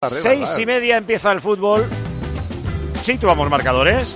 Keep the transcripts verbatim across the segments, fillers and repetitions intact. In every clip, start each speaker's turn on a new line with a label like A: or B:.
A: Seis y media empieza el fútbol. Situamos marcadores.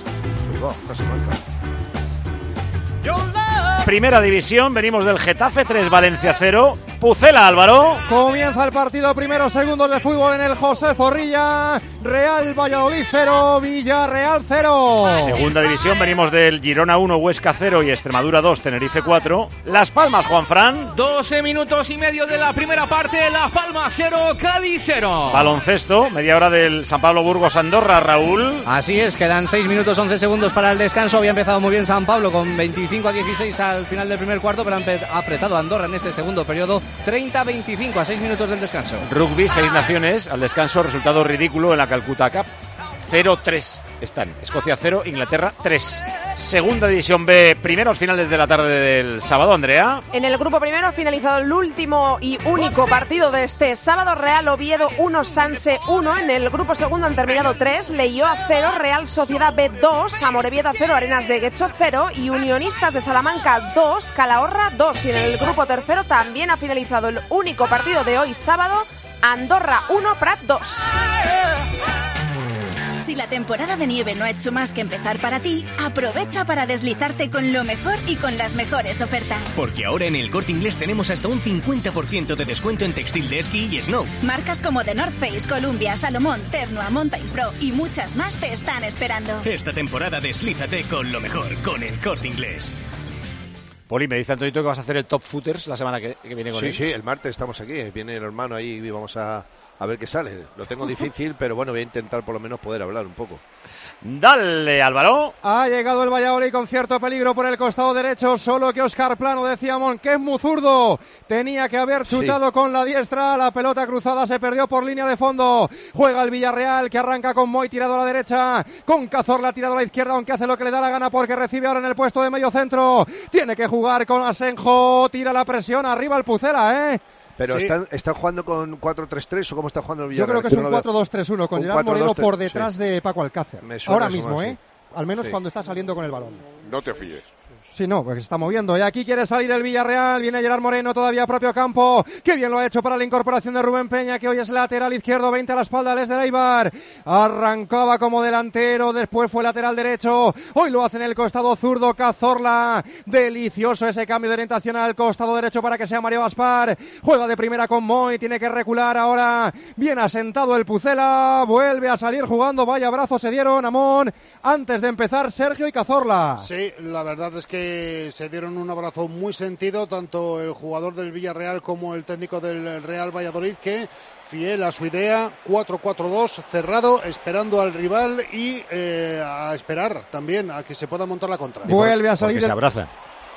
A: Primera división, venimos del Getafe, tres Valencia cero. Pucela, Álvaro.
B: Comienza el partido, primeros segundos de fútbol en el José Zorrilla. Real Valladolid cero, Villarreal cero.
A: Segunda división, venimos del Girona uno, Huesca cero y Extremadura dos, Tenerife cuatro. Las Palmas, Juanfran.
C: doce minutos y medio de la primera parte, Las Palmas cero, Cádiz cero.
A: Baloncesto, media hora del San Pablo Burgos Andorra, Raúl.
D: Así es, quedan seis minutos once segundos para el descanso. Había empezado muy bien San Pablo con veinticinco a dieciséis al final del primer cuarto, pero ha apretado Andorra en este segundo periodo. treinta a veinticinco a seis minutos del descanso.
A: Rugby, seis naciones, al descanso, resultado ridículo en la Calcuta Cup. cero tres están. Escocia cero, Inglaterra tres. Segunda división B, primeros finales de la tarde del sábado, Andrea.
E: En el grupo primero ha finalizado el último y único partido de este sábado. Real Oviedo uno, Sanse uno. En el grupo segundo han terminado tres. Leioa cero, Real Sociedad B dos, Amorebieta cero, Arenas de Guecho cero y Unionistas de Salamanca dos, Calahorra dos. Y en el grupo tercero también ha finalizado el único partido de hoy sábado, Andorra uno, Prat dos.
F: Si la temporada de nieve no ha hecho más que empezar para ti, aprovecha para deslizarte con lo mejor y con las mejores ofertas.
G: Porque ahora en el Corte Inglés tenemos hasta un cincuenta por ciento de descuento en textil de esquí y snow.
F: Marcas como The North Face, Columbia, Salomón, Ternua, Mountain Pro y muchas más te están esperando.
G: Esta temporada deslízate con lo mejor, con el Corte Inglés.
A: Poli, me dice Antonito que vas a hacer el Top Footers la semana que, que viene con
H: sí,
A: él.
H: Sí, sí, el martes estamos aquí, viene el hermano ahí y vamos a, a ver qué sale. Lo tengo difícil, pero bueno, voy a intentar por lo menos poder hablar un poco.
A: Dale, Álvaro.
B: Ha llegado el Valladolid con cierto peligro por el costado derecho, solo que Óscar Plano, decíamos que es muy zurdo, tenía que haber chutado sí. con la diestra, la pelota cruzada se perdió por línea de fondo. Juega el Villarreal, que arranca con Moy tirado a la derecha, con Cazorla tirado a la izquierda, aunque hace lo que le da la gana porque recibe ahora en el puesto de medio centro. Tiene que jugar con Asenjo, tira la presión, arriba el Pucela, ¿eh?
H: Pero
B: sí.
H: ¿están, ¿están jugando con cuatro tres tres o cómo está jugando el Villarreal?
B: Yo creo que es un cuatro dos tres uno con Gerard Moreno por detrás sí. de Paco Alcácer. Ahora mismo, ¿eh? Al menos sí. cuando está saliendo con el balón.
I: No te fíes.
B: Sí, no, porque se está moviendo. Y aquí quiere salir el Villarreal. Viene Gerard Moreno todavía a propio campo. Qué bien lo ha hecho para la incorporación de Rubén Peña, que hoy es lateral izquierdo, veinte a la espalda Les de Eibar. Arrancaba como delantero, después fue lateral derecho. Hoy lo hace en el costado zurdo Cazorla. Delicioso ese cambio de orientación al costado derecho para que sea Mario Gaspar. Juega de primera con Moy, tiene que recular ahora. Bien asentado el Pucela. Vuelve a salir jugando. Vaya brazos se dieron, Amón. Antes de empezar, Sergio y Cazorla.
J: Sí, la verdad es que se dieron un abrazo muy sentido, tanto el jugador del Villarreal como el técnico del Real Valladolid, que fiel a su idea, cuatro cuatro dos, cerrado, esperando al rival y eh, a esperar también a que se pueda montar la contra.
B: Vuelve a salir.
A: Se abrazan.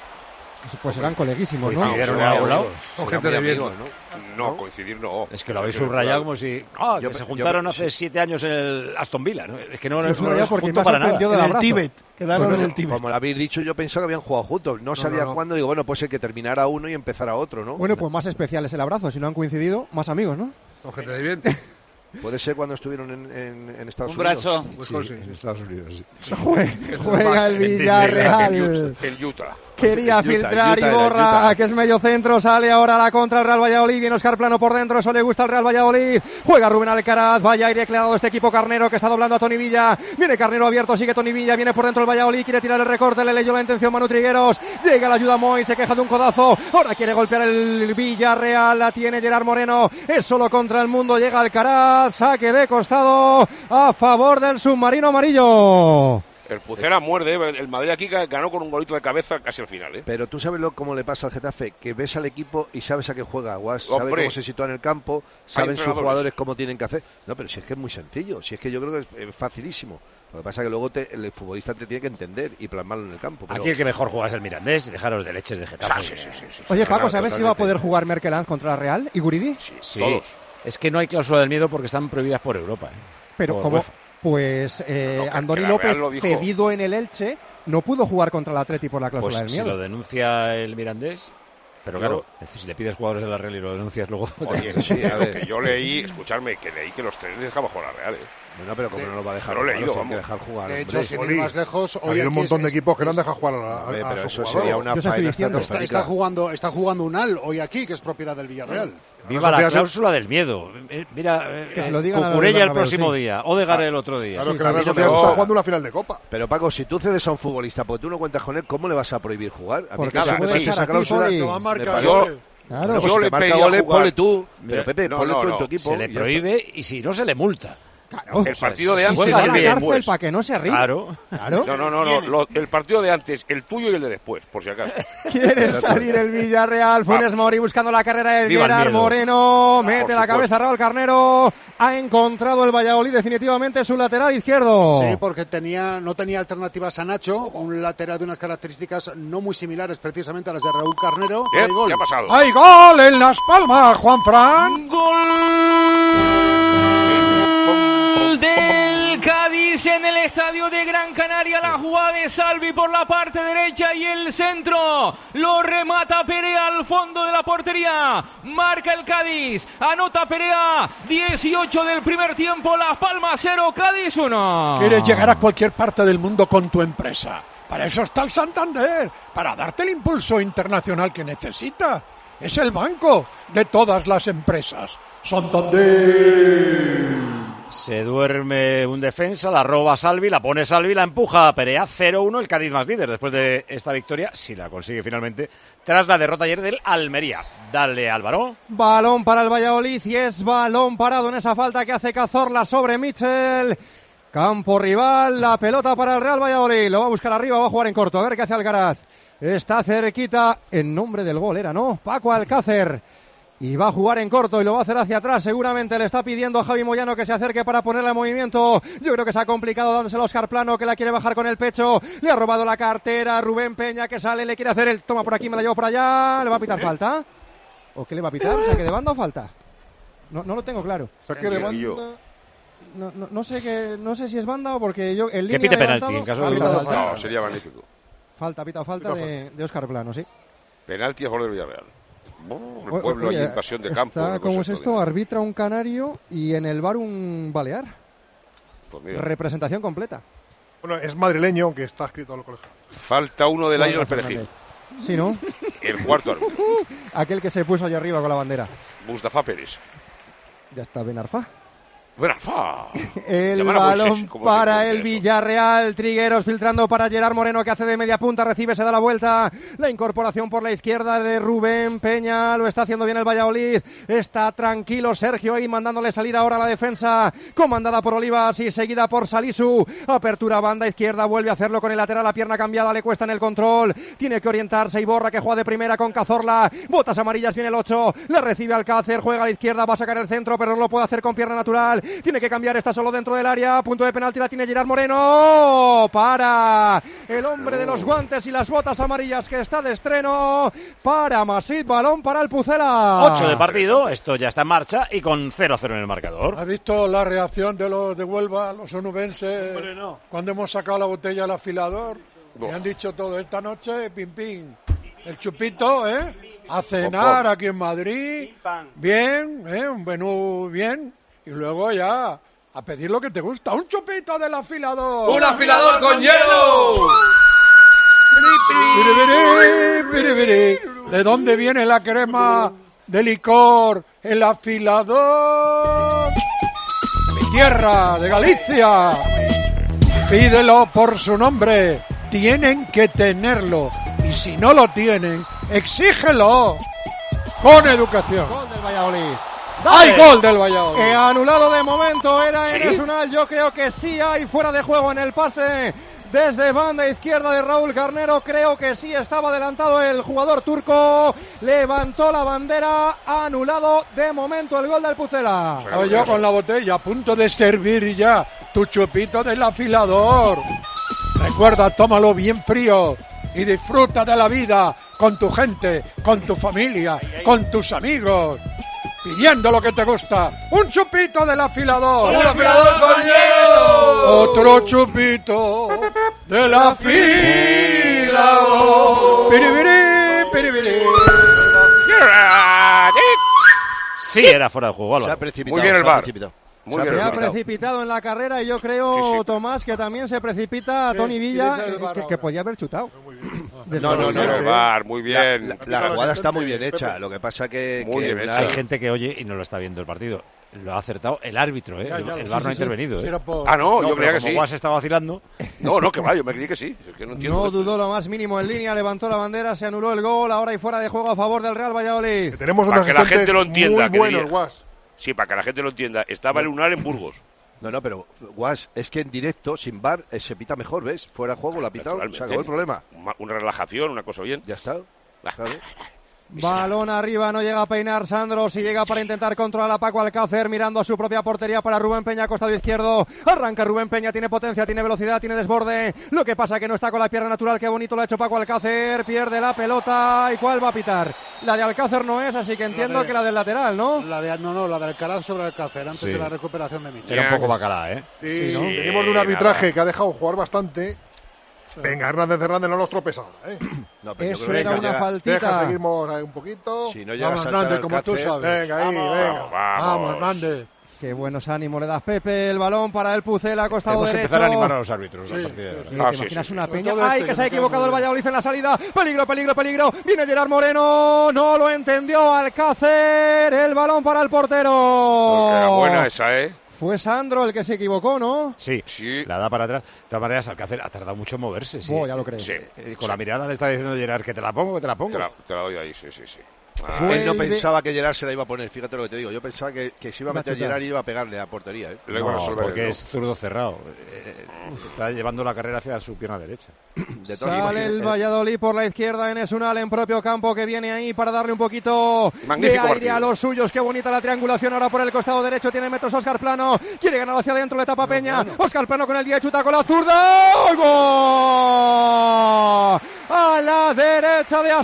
B: Pues serán coleguísimos, ¿no?
A: Coincidieron a un lado.
I: Son gente de bien, ¿no? No, coincidir no.
A: Es que lo habéis subrayado como si... Ah, que
H: yo,
A: se juntaron
H: yo,
A: hace sí. siete años en el Aston Villa, ¿no? Es que no, no,
B: no,
A: no es junto para nada.
B: En el
K: Tíbet. Quedaron
H: pues
K: en el Tíbet.
H: Como lo habéis dicho, yo pensaba que habían jugado juntos. No, no sabía no, no. cuándo. Digo, bueno, puede ser que terminara uno y empezara otro, ¿no?
B: Bueno, pues más especial es el abrazo. Si no han coincidido, más amigos, ¿no?
I: Son gente de bien.
H: Puede ser cuando estuvieron en, en, en Estados
L: un
H: Unidos.
L: Un
H: brazo.
I: Sí, en Estados Unidos, sí.
B: Juega, juega el Villarreal.
I: El Utah.
B: Quería
H: Utah,
B: filtrar
H: Utah,
B: Iborra,
H: Utah.
B: que es medio centro, sale ahora a la contra el Real Valladolid, viene Óscar Plano por dentro, eso le gusta al Real Valladolid, juega Rubén Alcaraz, vaya aire que le ha dado este equipo Carnero, que está doblando a Toni Villa, viene Carnero abierto, sigue Toni Villa, viene por dentro el Valladolid, quiere tirar el recorte, le leyó la intención Manu Trigueros, llega la ayuda Moy, se queja de un codazo, ahora quiere golpear el Villarreal, la tiene Gerard Moreno, es solo contra el mundo, llega Alcaraz, saque de costado a favor del submarino amarillo.
I: El Pucela muerde, el Madrid aquí ganó con un golito de cabeza casi al final, ¿eh?
H: Pero tú sabes lo cómo le pasa al Getafe, que ves al equipo y sabes a qué juega, Guas, sabe cómo se sitúa en el campo, saben sus jugadores cómo tienen que hacer. No, pero si es que es muy sencillo, si es que yo creo que es facilísimo. Lo que pasa es que luego te, el futbolista te tiene que entender y plasmarlo en el campo. Pero...
A: Aquí el que mejor juega es el Mirandés y dejaros de leches de Getafe.
I: Sí, sí, sí, sí, sí.
B: Oye, Paco, ¿sabes si va a poder jugar Merkeland contra la Real y Guridi?
I: Sí,
A: sí.
I: Todos.
A: Es que no hay cláusula del miedo porque están prohibidas por Europa, ¿eh?
B: Pero
A: por
B: como...
A: UEFA.
B: Pues eh,
I: no,
B: Andoni López, cedido en el Elche, no pudo jugar contra el Atleti por la cláusula
A: pues
B: del miedo.
A: Si lo denuncia el Mirandés, pero claro, si le pides jugadores de la Real y lo denuncias luego...
I: Oye, sí, a ver, que yo leí, escuchadme, que leí que los tres dejaban jugar a la Real, ¿eh?
H: Bueno, pero como no lo va a dejar
I: no
H: jugar,
I: leído,
H: no
I: vamos.
H: dejar jugar.
J: De hecho,
H: hombre.
J: sin ir más lejos, hoy
I: hay un montón
J: es,
I: de equipos que no han dejado jugar a, la, a,
H: hombre,
I: a
H: pero
I: su
H: eso
I: jugador.
H: sería una
B: Yo
H: faena
B: diciendo,
J: está, está jugando, está jugando Unal hoy aquí, que es propiedad del Villarreal.
A: Viva la cláusula del miedo. Mira,
B: que se lo digan
A: Cucurella el próximo sí. día, Odegaard el otro día.
K: Claro, sí, que la Real Sociedad está jugando una final de Copa.
H: Pero Paco, si tú cedes a un futbolista porque tú no cuentas con él, ¿cómo le vas a prohibir jugar? A
B: porque se puede echar esa cláusula.
H: Claro, yo le pedí a ponle tú, pero Pepe, ponle tú en tu equipo.
A: Se le prohíbe y si no se le multa.
B: Claro,
I: el partido de antes
B: y se va a la cárcel para que no se arriba.
A: Claro.
B: claro.
I: No, no, no, no lo, el partido de antes, el tuyo y el de después, por si acaso.
B: Quiere salir el Villarreal, Funes Mori buscando la carrera del Gerard Moreno, mete la cabeza Raúl Carnero, ha encontrado el Valladolid definitivamente su lateral izquierdo.
J: Sí, porque tenía no tenía alternativas a Nacho, un lateral de unas características no muy similares precisamente a las de Raúl Carnero.
I: ¿Qué, ¿Qué ha pasado?
K: ¡Hay gol en Las Palmas, Juanfran!
C: ¡Gol! Del Cádiz en el estadio de Gran Canaria, la jugada de Salvi por la parte derecha y el centro lo remata Perea al fondo de la portería, marca el Cádiz, anota Perea, dieciocho del primer tiempo, Las Palmas cero, Cádiz uno.
K: Quieres llegar a cualquier parte del mundo con tu empresa, para eso está el Santander, para darte el impulso internacional que necesitas. Es el banco de todas las empresas. Santander.
A: Se duerme un defensa, la roba Salvi, la pone Salvi, la empuja Perea, cero uno, el Cádiz más líder después de esta victoria, si la consigue finalmente, tras la derrota ayer del Almería. Dale, Álvaro.
B: Balón para el Valladolid y es balón parado en esa falta que hace Cazorla sobre Mitchell. Campo rival, la pelota para el Real Valladolid, lo va a buscar arriba, va a jugar en corto, a ver qué hace Alcaraz. Está cerquita, en nombre del gol era, ¿no? Paco Alcácer. Y va a jugar en corto y lo va a hacer hacia atrás. Seguramente le está pidiendo a Javi Moyano que se acerque para ponerle en movimiento. Yo creo que se ha complicado dándoselo a Óscar Plano, que la quiere bajar con el pecho. Le ha robado la cartera. Rubén Peña que sale, le quiere hacer el toma por aquí, me la llevo por allá. ¿Le va a pitar falta? ¿O qué le va a pitar? ¿Saque de banda o falta? No, no lo tengo claro.
K: Saque de banda.
B: No, no, no sé que, no sé si es banda o porque yo el
A: que pite penalti en caso de
I: no, sería magnífico.
B: Falta, pita falta
I: pita
B: de, de Óscar Plano, sí.
I: Penalti a favor del Villarreal. Oh, el pueblo,
B: oye,
I: hay invasión de campo.
B: Está, ¿cómo es esto? Arbitra un canario y en el bar un balear.
I: Pues mira.
B: Representación completa.
K: Bueno, es madrileño, aunque está escrito a lo colegio.
I: Falta uno del año del Perejil.
B: Sí, ¿no?
I: El cuarto árbitro.
B: Aquel que se puso allá arriba con la bandera.
I: Mustafa Pérez.
B: Ya está Benarfa.
I: Benarfa.
B: El balón para el Villarreal. Trigueros filtrando para Gerard Moreno, que hace de media punta, recibe, se da la vuelta. La incorporación por la izquierda de Rubén Peña. Lo está haciendo bien el Valladolid. Está tranquilo Sergio ahí mandándole salir ahora a la defensa. Comandada por Olivas y seguida por Salisu. Apertura banda izquierda. Vuelve a hacerlo con el lateral. La pierna cambiada. Le cuesta en el control. Tiene que orientarse. Iborra que juega de primera con Cazorla. Botas amarillas. Viene el ocho. Le recibe Alcácer. Juega a la izquierda. Va a sacar el centro, pero no lo puede hacer con pierna natural. Tiene que cambiar, está solo dentro del área. Punto de penalti la tiene Gerard Moreno. Para el hombre de los guantes y las botas amarillas que está de estreno. Para Masip, balón para el Pucela.
A: ocho de partido, esto ya está en marcha y con cero a cero en el marcador.
K: ¿Has visto la reacción de los de Huelva, los onubenses, Hombre, no. cuando hemos sacado la botella al afilador? No. Me han dicho todo esta noche, pim pim. El chupito, ¿eh? A cenar aquí en Madrid. Bien, ¿eh? Un menú bien. Y luego ya a pedir lo que te gusta. Un chupito del afilador.
C: ¡Un afilador con hielo!
K: ¿De dónde viene la crema de licor? El afilador. De mi tierra, de Galicia. Pídelo por su nombre. Tienen que tenerlo. Y si no lo tienen, exígelo. Con educación.
B: Gol del Valladolid.
K: ¡Hay gol del Valladolid!
B: Eh, anulado de momento era Enes Unal. Yo creo que sí hay fuera de juego en el pase desde banda izquierda de Raúl Carnero. Creo que sí estaba adelantado el jugador turco. Levantó la bandera. Anulado de momento el gol del Pucela.
K: Estoy yo con la botella a punto de servir ya tu chupito del afilador. Recuerda, tómalo bien frío y disfruta de la vida con tu gente, con tu familia, con tus amigos. Pidiendo lo que te gusta. Un chupito del afilador.
C: ¡Un afilador con hielo!
K: Otro chupito del afilador. Piribiri, piribiri.
A: Sí, era fuera de juego, Álvaro.
H: Se ha precipitado.
I: Muy bien el bar.
B: Muy se ha precipitado en la carrera y yo creo, sí, sí. Tomás, que también se precipita a Tony Villa, que, que podía haber chutado.
K: Muy bien.
H: No, no, no.
I: El bar, muy bien.
H: La, la, la jugada está muy bien hecha. Lo que pasa que,
I: muy
H: que
I: bien
H: la...
A: hay gente que oye y no lo está viendo el partido. Lo ha acertado el árbitro, ¿eh? Ya, ya, el bar sí, no ha sí, intervenido, sí. ¿eh?
I: Por... Ah, no, no yo creía que sí.
A: Guas estaba vacilando.
I: No, no, que va, yo me creí que sí. Es que no entiendo
B: no
I: esto.
B: dudó lo más mínimo en línea, levantó la bandera, se anuló el gol, ahora hay fuera de juego a favor del Real Valladolid.
L: Que tenemos
I: para que la gente lo entienda.
L: Muy buenos, Guas.
I: Sí, para que la gente lo entienda. Estaba el Lunar en Burgos.
H: No, no, pero Guas, es que en directo, sin bar, eh, se pita mejor, ¿ves? Fuera de juego, la ha pitado, se acabó el problema.
I: Una, una relajación, una cosa bien.
H: Ya está. Claro.
B: Balón arriba, no llega a peinar Sandro, si llega para intentar controlar a Paco Alcácer, mirando a su propia portería para Rubén Peña, costado izquierdo, arranca Rubén Peña, tiene potencia, tiene velocidad, tiene desborde, lo que pasa que no está con la pierna natural, qué bonito lo ha hecho Paco Alcácer, pierde la pelota, ¿y cuál va a pitar? La de Alcácer no es, así que entiendo la de, que la del lateral, ¿no?
J: La de, no, no, la de Alcaraz sobre Alcácer, antes sí. de la recuperación de Michel.
A: Era un poco bacalá, ¿eh?
L: Sí, sí, ¿no? Venimos de un arbitraje nada. que ha dejado jugar bastante. Sí. Venga, Hernández Hernández no los tropezaba, ¿eh?
B: No, eso era una llega, faltita.
L: Deja, seguimos ahí un poquito.
H: Si no
K: vamos, Hernández, como tú sabes.
L: Venga, ahí,
K: vamos,
L: venga.
K: Vamos, vamos Hernández.
B: Qué buenos ánimos le das, Pepe. El balón para el Pucela, costado
A: derecho.
B: Tenemos
A: que empezar a animar a los árbitros.
B: Sí,
A: la
B: sí, sí.
A: Ah,
B: ¿Te
A: sí,
B: imaginas
A: sí,
B: una
A: sí.
B: peña?
A: Todo
B: ¡Ay,
A: este
B: que se ha
A: que
B: equivocado el Valladolid en la salida! ¡Peligro, peligro, peligro! Viene Gerard Moreno. No lo entendió Alcácer. El balón para el portero.
I: Era buena esa, ¿eh?
B: Fue Sandro el que se equivocó, ¿no?
A: Sí, sí, la da para atrás. De todas maneras, Alcácer ha tardado mucho en moverse. Sí.
B: Oh, ya lo creo.
A: Sí. Eh, con sí. la mirada le está diciendo Gerard que te la pongo, que te la pongo.
I: Te la, te la doy ahí, sí, sí, sí.
H: Ah. Él no pensaba que Gerard se la iba a poner, fíjate lo que te digo. Yo pensaba que, que se iba a meter Gerard y iba a pegarle a portería. ¿eh?
A: No, no, porque es zurdo cerrado. Eh, está llevando la carrera hacia su pierna derecha.
B: De Sale el Valladolid por la izquierda, Enes Unal en propio campo, que viene ahí para darle un poquito Magnífico de aire partido. a los suyos. Qué bonita la triangulación ahora por el costado derecho. Tiene metros Óscar Plano. Quiere ganar hacia adentro, le tapa Peña. Óscar Plano con el día chuta con la zurda. ¡Gol! A la derecha de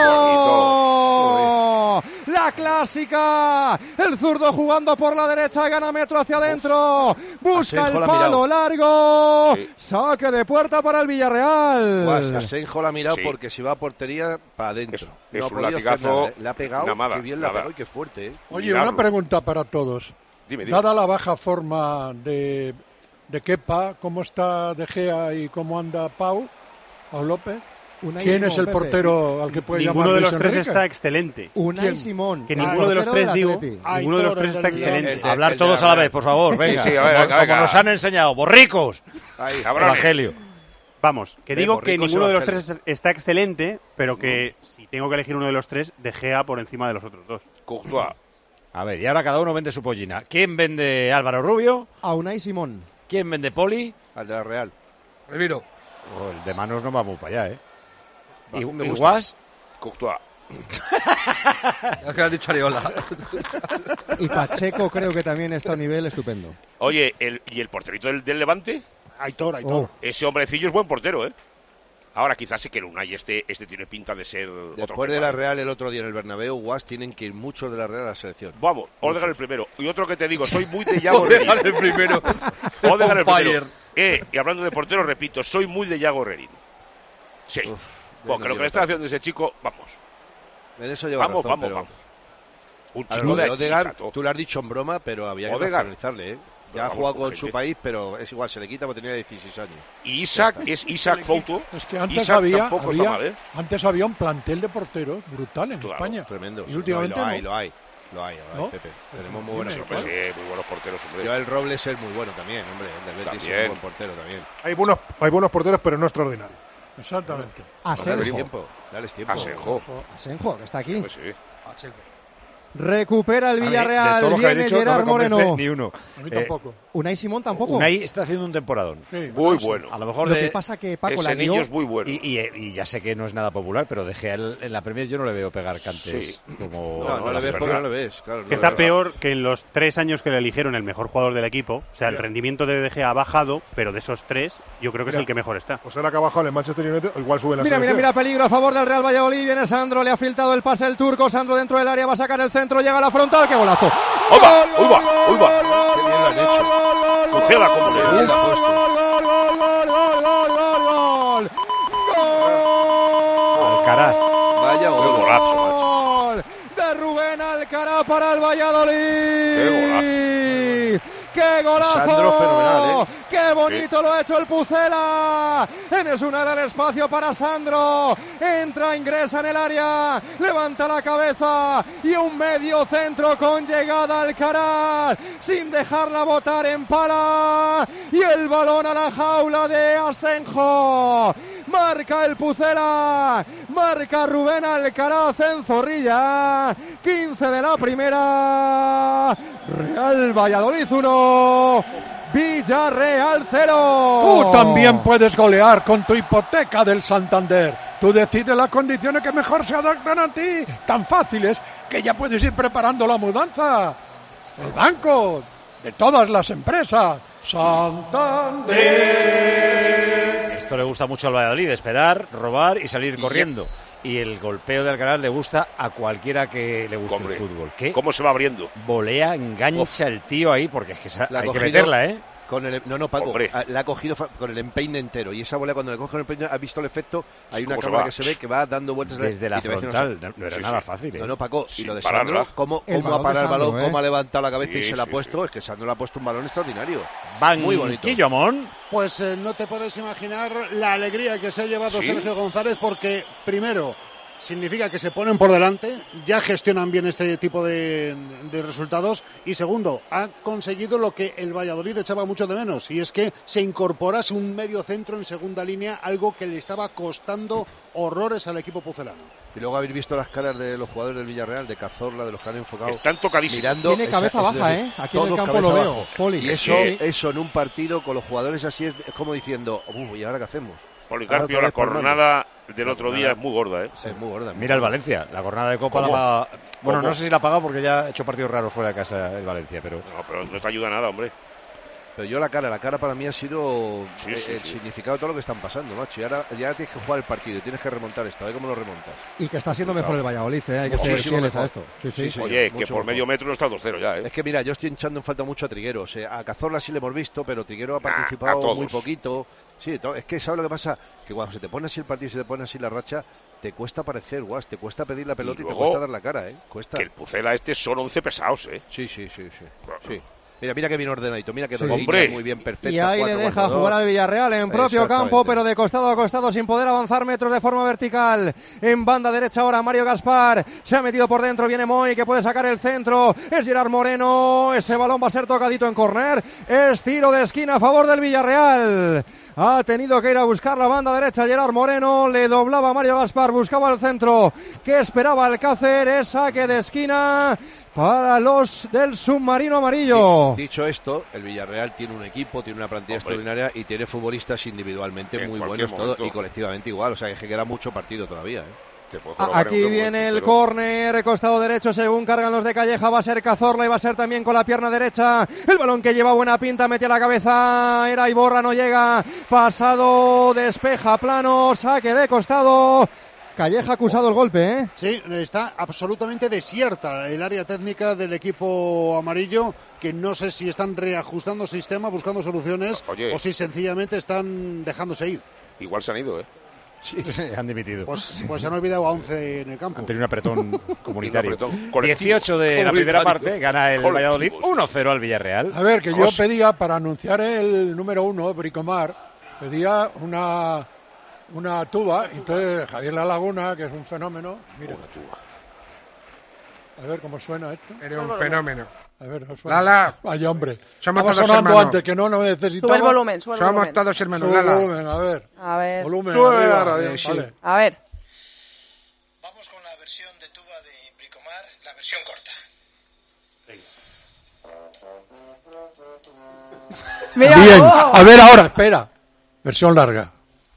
B: Asenjo. La clásica. El zurdo jugando por la derecha, gana metro hacia adentro. Busca Asenjo el palo largo. Sí. Saque de puerta para el Villarreal.
H: Pues Asenjo la ha mirado sí. porque si va a portería, para adentro.
I: Es,
H: no
I: es un latigazo.
H: Le ha pegado,
I: nada,
H: qué bien
I: nada.
H: la pegó y qué fuerte. ¿eh?
K: Oye, una pregunta para todos.
I: Dime, dime.
K: Dada la baja forma de, de Kepa, ¿cómo está De Gea y cómo anda Pau? Pau López. Unai ¿Quién Simón, es el Pepe? portero al que puede
M: ninguno
K: llamar
M: de los
K: Luis
M: tres
K: Enrique?
M: Está excelente.
B: Unai Simón.
M: Que ninguno ah, de los tres, digo, ninguno de los tres está excelente.
A: El, el, Hablar el, todos el, a la vez, por favor, venga. Sí, sí, a ver,
M: como,
A: venga, venga. como nos han enseñado, borricos.
M: Ahí,
A: Evangelio.
M: Vamos, que digo borricos que ninguno de los tres está excelente, pero que mm. si tengo que elegir uno de los tres, De Gea por encima de los otros dos.
I: Courtois.
A: A ver, y ahora cada uno vende su pollina. ¿Quién vende Álvaro Rubio?
B: A Unai Simón.
A: ¿Quién vende Poli?
H: Al de la Real.
L: Reviro.
A: Oh, el de manos no va muy para allá, ¿eh? ¿Y, ¿Y Guas?
I: Courtois.
D: Es que has dicho Ariola.
B: Y Pacheco creo que también está a un nivel estupendo.
I: Oye, el, ¿y el porterito del, del Levante?
J: Aitor, Aitor.
B: Oh.
I: Ese hombrecillo es buen portero, ¿eh? Ahora quizás sí que el Unai este, este tiene pinta de ser
H: Después
I: otro
H: de la Real el otro día en el Bernabéu, Guas, tienen que ir muchos de la Real a la selección.
I: Vamos, Odegaard el primero. Y otro que te digo, soy muy de Yago Rerín.
D: Odegaard el primero.
I: Odegaard el primero. Eh, y hablando de portero, repito, soy muy de Yago Rerín. Sí. Uf, bueno, que lo que le está haciendo ese chico, vamos.
H: En eso lleva
I: vamos,
H: razón,
I: vamos,
H: pero...
I: vamos. Un
H: chico
I: chico
H: de
I: de
H: Odegaard, tú lo has dicho en broma, pero había que
I: Odegaard.
H: nacionalizarle, ¿eh? Ya ha jugado con su país, pero es igual, se le quita porque tenía dieciséis años.
I: Y Isaac es Isaac Fouto.
K: Es que antes
I: Isaac
K: había, había,
I: mal, ¿eh?
K: antes había un plantel de porteros brutal en
H: claro,
K: España.
H: Tremendo.
K: Y últimamente
H: no, lo
K: no.
H: hay, lo hay. Lo hay, lo hay,
K: ¿No?
H: Pepe. Tenemos muy buenos porteros.
I: Sí, muy buenos porteros, hombre.
H: Yo el Robles es muy bueno también, hombre. El del Betis es un buen portero también.
L: Hay buenos, hay buenos porteros, pero no extraordinarios.
K: Exactamente.
B: Asenjo.
H: Dale tiempo. Dale tiempo.
I: Asenjo.
B: Asenjo, que está aquí.
I: Pues sí.
K: Asenjo.
B: Recupera el Villarreal,
A: mí,
B: viene
A: dicho,
B: Gerard
A: no
B: Moreno.
A: Ni uno.
K: A mí tampoco.
B: Eh, Unai Simón tampoco.
A: Unai está haciendo un temporadón.
K: Sí,
I: muy bueno.
A: A lo mejor
B: lo
A: de,
B: que pasa que Paco
I: ese
B: la
I: niño
B: dio,
I: es muy bueno.
A: Y, y, y ya sé que no es nada popular, pero De Gea en la Premier yo no le veo pegar cantes
I: sí.
A: como...
H: No, no, no le ves porque no le ves. Claro, no
M: que está
H: ves.
M: peor que en los tres años que le eligieron el mejor jugador del equipo. O sea, el rendimiento de De Gea ha bajado, pero de esos tres, yo creo que
L: mira,
M: es el que mejor está.
L: Pues ahora que ha bajado en el Manchester United, igual sube la
B: Mira,
L: selección.
B: mira, mira, peligro a favor del Real Valladolid. Viene Sandro, le ha filtrado el pase el turco. Sandro dentro del área, va a sacar el centro, llega a la frontal. ¡Qué golazo!
I: ¡Uy va! ¡Uy va! ¡Uy va! ¡Qué bien lo han hecho! Pucela, como le
B: ¡Gol, gol, gol, gol, gol, gol, gol, gol!
A: Alcaraz.
H: Vaya
I: gol. Qué golazo, macho.
B: De Rubén Alcaraz para el Valladolid.
I: ¡Qué golazo!
B: ¡Qué gol! golazo.
H: Sandro, fenomenal, ¿eh?
B: ¡Qué bonito
H: Sí.
B: lo ha hecho el Pucela! En es una del espacio para Sandro. Entra, ingresa en el área, levanta la cabeza y un medio centro con llegada al Alcaraz, sin dejarla botar en pala. Y el balón a la jaula de Asenjo. Marca el Pucela, marca Rubén Alcaraz en Zorrilla. quince de la primera. Real Valladolid uno. Villarreal cero.
K: Tú también puedes golear con tu hipoteca del Santander. Tú decides las condiciones que mejor se adaptan a ti. Tan fáciles que ya puedes ir preparando la mudanza. El banco de todas las empresas. Santander.
A: Esto le gusta mucho al Valladolid, esperar, robar y salir y corriendo. Y el golpeo de Alcaraz le gusta a cualquiera que le guste Hombre, el fútbol. ¿Qué?
I: ¿Cómo se va abriendo?
A: Volea, engancha Uf. el tío ahí, porque es que hay
H: cogido,
A: que meterla, ¿eh?
H: Con el, no, no, Paco, a, la ha cogido con el empeine entero. Y esa volea, cuando le coge el empeine, ha visto el efecto. Hay una cámara que se ve que va dando vueltas
A: desde la frontal. No, no era sí, nada sí. fácil. ¿eh?
H: No, no, Paco. Y lo de Sandro, cómo, cómo ha parado el balón, ¿eh? Cómo ha levantado la cabeza sí, y se sí, la ha puesto. Sí. Es que Sandro le ha puesto un balón extraordinario.
A: Van muy bonito. Amón.
J: Pues eh, no te puedes imaginar la alegría que se ha llevado ¿Sí? Sergio González, porque primero significa que se ponen por delante, ya gestionan bien este tipo de, de resultados, y segundo, ha conseguido lo que el Valladolid echaba mucho de menos, y es que se incorporase un medio centro en segunda línea, algo que le estaba costando horrores al equipo pucelano.
H: Y luego habéis visto las caras de los jugadores del Villarreal, de Cazorla, de los que han enfocado.
I: Están tocadísimos.
H: Mirando
B: Tiene cabeza esa, baja, ¿eh? Aquí en el campo lo veo.
H: Poli. Y eso, sí. eso en un partido con los jugadores así es, es como diciendo, uff, ¿y ahora qué hacemos?
I: Policarpio, la jornada del otro día es muy gorda, ¿eh?
H: Sí, es muy gorda.
A: Mira el Valencia, la jornada de Copa la paga... Bueno, ¿Cómo? No sé si la ha pagado porque ya ha hecho partidos raros fuera de casa el Valencia, pero...
I: No, pero no te ayuda nada, hombre.
H: Pero yo la cara, la cara para mí ha sido
I: sí, sí,
H: el
I: sí.
H: significado de todo lo que están pasando, macho. Y ahora ya tienes que jugar el partido, tienes que remontar esto, a ver cómo lo remontas.
B: Y que está siendo mejor el Valladolid, ¿eh? Hay que ser fieles a esto. Sí, sí,
I: sí, Oye, que por
H: mejor.
I: medio metro no está dos cero ya, ¿eh?
H: Es que mira, yo estoy echando en falta mucho a Triguero. O sea, a Cazorla sí le hemos visto, pero Triguero ha participado ah, muy poquito. Sí, es que ¿sabes lo que pasa? Que cuando se te pone así el partido, se te pone así la racha, te cuesta aparecer, guas, te cuesta pedir la pelota y, y te cuesta dar la cara, ¿eh? Cuesta.
I: Que el Pucela este son once pesados, ¿eh?
H: Sí, sí, sí, sí. Claro. sí. Mira, mira que bien ordenadito, mira que
I: sí. Hombre.
H: muy bien, perfecto.
B: Y ahí le deja jugar al Villarreal en propio campo, pero de costado a costado, sin poder avanzar metros de forma vertical. En banda derecha ahora Mario Gaspar, se ha metido por dentro, viene Moy, que puede sacar el centro, es Gerard Moreno, ese balón va a ser tocadito en córner, es tiro de esquina a favor del Villarreal. Ha tenido que ir a buscar la banda derecha Gerard Moreno, le doblaba Mario Gaspar, buscaba el centro que esperaba Alcácer, es saque de esquina para los del submarino amarillo.
H: Dicho esto, el Villarreal tiene un equipo, tiene una plantilla Hombre. extraordinaria y tiene futbolistas individualmente en muy buenos todos y colectivamente igual, o sea que queda mucho partido todavía, ¿eh?
B: Aquí viene el córner, costado derecho según cargan los de Calleja, va a ser Cazorla y va a ser también con la pierna derecha, el balón que lleva buena pinta, mete la cabeza, era Iborra, no llega, pasado, despeja, plano, saque de costado. Calleja ha acusado el golpe, ¿eh?
J: Sí, está absolutamente desierta el área técnica del equipo amarillo, que no sé si están reajustando sistema, buscando soluciones, Oye. o si sencillamente están dejándose ir.
I: Igual se han ido, ¿eh?
A: Sí, han dimitido.
J: Pues, pues se han olvidado a once en el campo.
A: Han tenido un apretón comunitario. un apretón dieciocho de la primera parte, gana el Valladolid uno cero al Villarreal.
K: A ver, que Vamos. yo pedía, para anunciar el número uno, Bricomar, pedía una... una tuba, entonces Javier La Laguna, que es un fenómeno, mira. Una tuba. A ver cómo suena esto.
N: Eres un fenómeno.
K: A ver, no suena.
N: Lala.
K: Vaya, hombre.
N: Somos
K: Estaba
N: todos
K: sonando
N: hermanos.
K: antes, que no lo necesitaba.
E: Sube el volumen, sube el
N: Somos
E: volumen.
N: todos hermanos,
K: Sube
N: Lala.
K: volumen, a ver.
E: A ver.
K: Volumen,
N: Sube
K: arriba.
N: la radio,
K: Eh,
N: sí.
K: vale.
E: A ver.
O: Vamos con la versión de tuba de Bricomar, la versión corta.
E: Mira,
K: Bien,
E: oh.
K: a ver ahora, espera. Versión larga.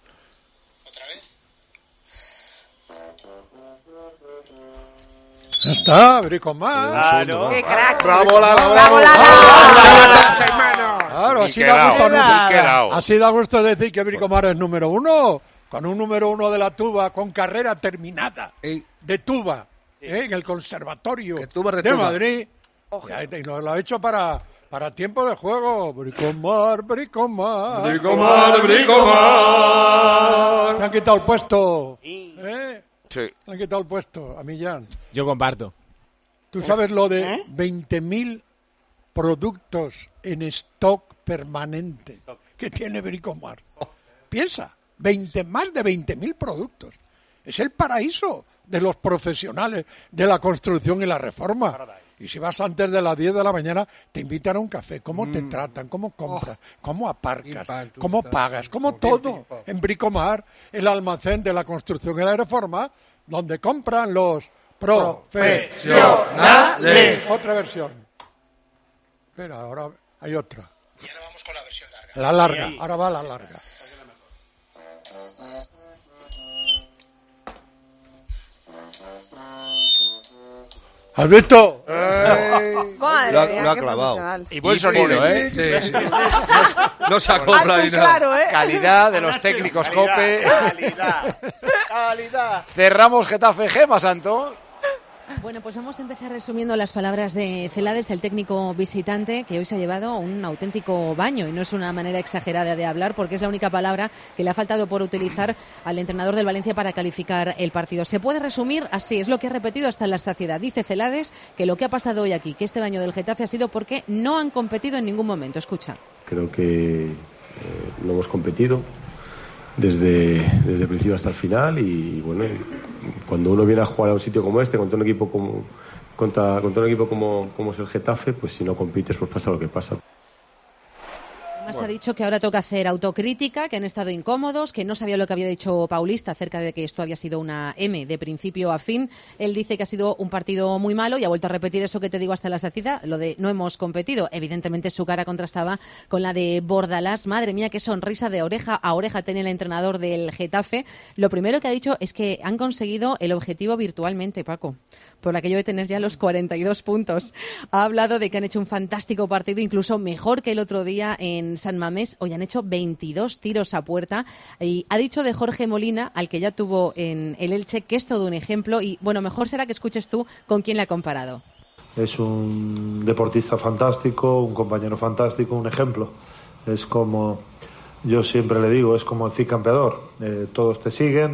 K: Ya está, Bricomar.
A: Claro.
E: ¡Qué crack!
N: ¡Bravo, Lala!
E: ¡Bravo, Lala!
N: hermano!
K: Claro, así da gusto anunciar. Así da gusto decir que Bricomar es número uno. Con un número uno de la tuba, con carrera terminada
N: Ey.
K: de tuba, ¿eh? En el Conservatorio
N: De tuba,
K: de
N: retuba.
K: Madrid. Y, y nos lo ha hecho para, para tiempo de juego. Bricomar, Bricomar.
N: Bricomar, Bricomar.
K: Te han quitado el puesto. ¿Eh?
I: Sí.
K: Te han quitado el puesto a Millán.
P: Yo comparto.
K: ¿Tú sabes lo de
E: ¿Eh?
K: veinte mil productos en stock permanente que tiene Bricomar. Piensa, veinte, más de veinte mil productos. Es el paraíso de los profesionales de la construcción y la reforma. Y si vas antes de las diez de la mañana, te invitan a un café. ¿Cómo mm. te tratan? ¿Cómo compras? Oh. ¿Cómo aparcas? ¿Cómo pagas? ¿Cómo todo? En Bricomar, el almacén de la construcción y la reforma, donde compran los profesionales. Otra versión. Espera, ahora hay otra.
O: Y ahora vamos con la versión larga.
K: La larga, ahora va la larga. ¿Has visto?
E: Madre
H: lo, ha,
E: mía,
H: lo ha clavado.
A: Y buen sonido, ¿eh?
H: Sí, sí, sí. No, no se acopla ni nada.
E: Claro, ¿eh?
A: Calidad de los técnicos COPE.
M: Calidad, calidad.
A: Cerramos Getafe, Gema Santo.
N: Bueno, pues vamos a empezar resumiendo las palabras de Celades, el técnico visitante, que hoy se ha llevado un auténtico baño, y no es una manera exagerada de hablar, porque es la única palabra que le ha faltado por utilizar al entrenador del Valencia para calificar el partido. Se puede resumir así, es lo que ha repetido hasta la saciedad. Dice Celades que lo que ha pasado hoy aquí, que este baño del Getafe ha sido porque no han competido en ningún momento. Escucha.
P: Creo que eh, no hemos competido desde, desde el principio hasta el final, y bueno, cuando uno viene a jugar a un sitio como este, contra un equipo como contra, contra un equipo como, como es el Getafe, pues si no compites, pues pasa lo que pasa.
N: Además bueno. ha dicho que ahora toca hacer autocrítica, que han estado incómodos, que no sabía lo que había dicho Paulista acerca de que esto había sido una M de principio a fin. Él dice que ha sido un partido muy malo y ha vuelto a repetir eso que te digo hasta la saciedad, lo de no hemos competido. Evidentemente su cara contrastaba con la de Bordalás. Madre mía, qué sonrisa de oreja a oreja tenía el entrenador del Getafe. Lo primero que ha dicho es que han conseguido el objetivo virtualmente, Paco, por aquello de tener ya los cuarenta y dos puntos. Ha hablado de que han hecho un fantástico partido, incluso mejor que el otro día en San Mamés. Hoy han hecho veintidós tiros a puerta, y ha dicho de Jorge Molina, al que ya tuvo en el Elche, que es todo un ejemplo, y bueno, mejor será que escuches tú con quién le ha comparado.
P: Es un deportista fantástico, un compañero fantástico, un ejemplo. Es como, yo siempre le digo, es como el Cid campeador. Eh, todos te siguen,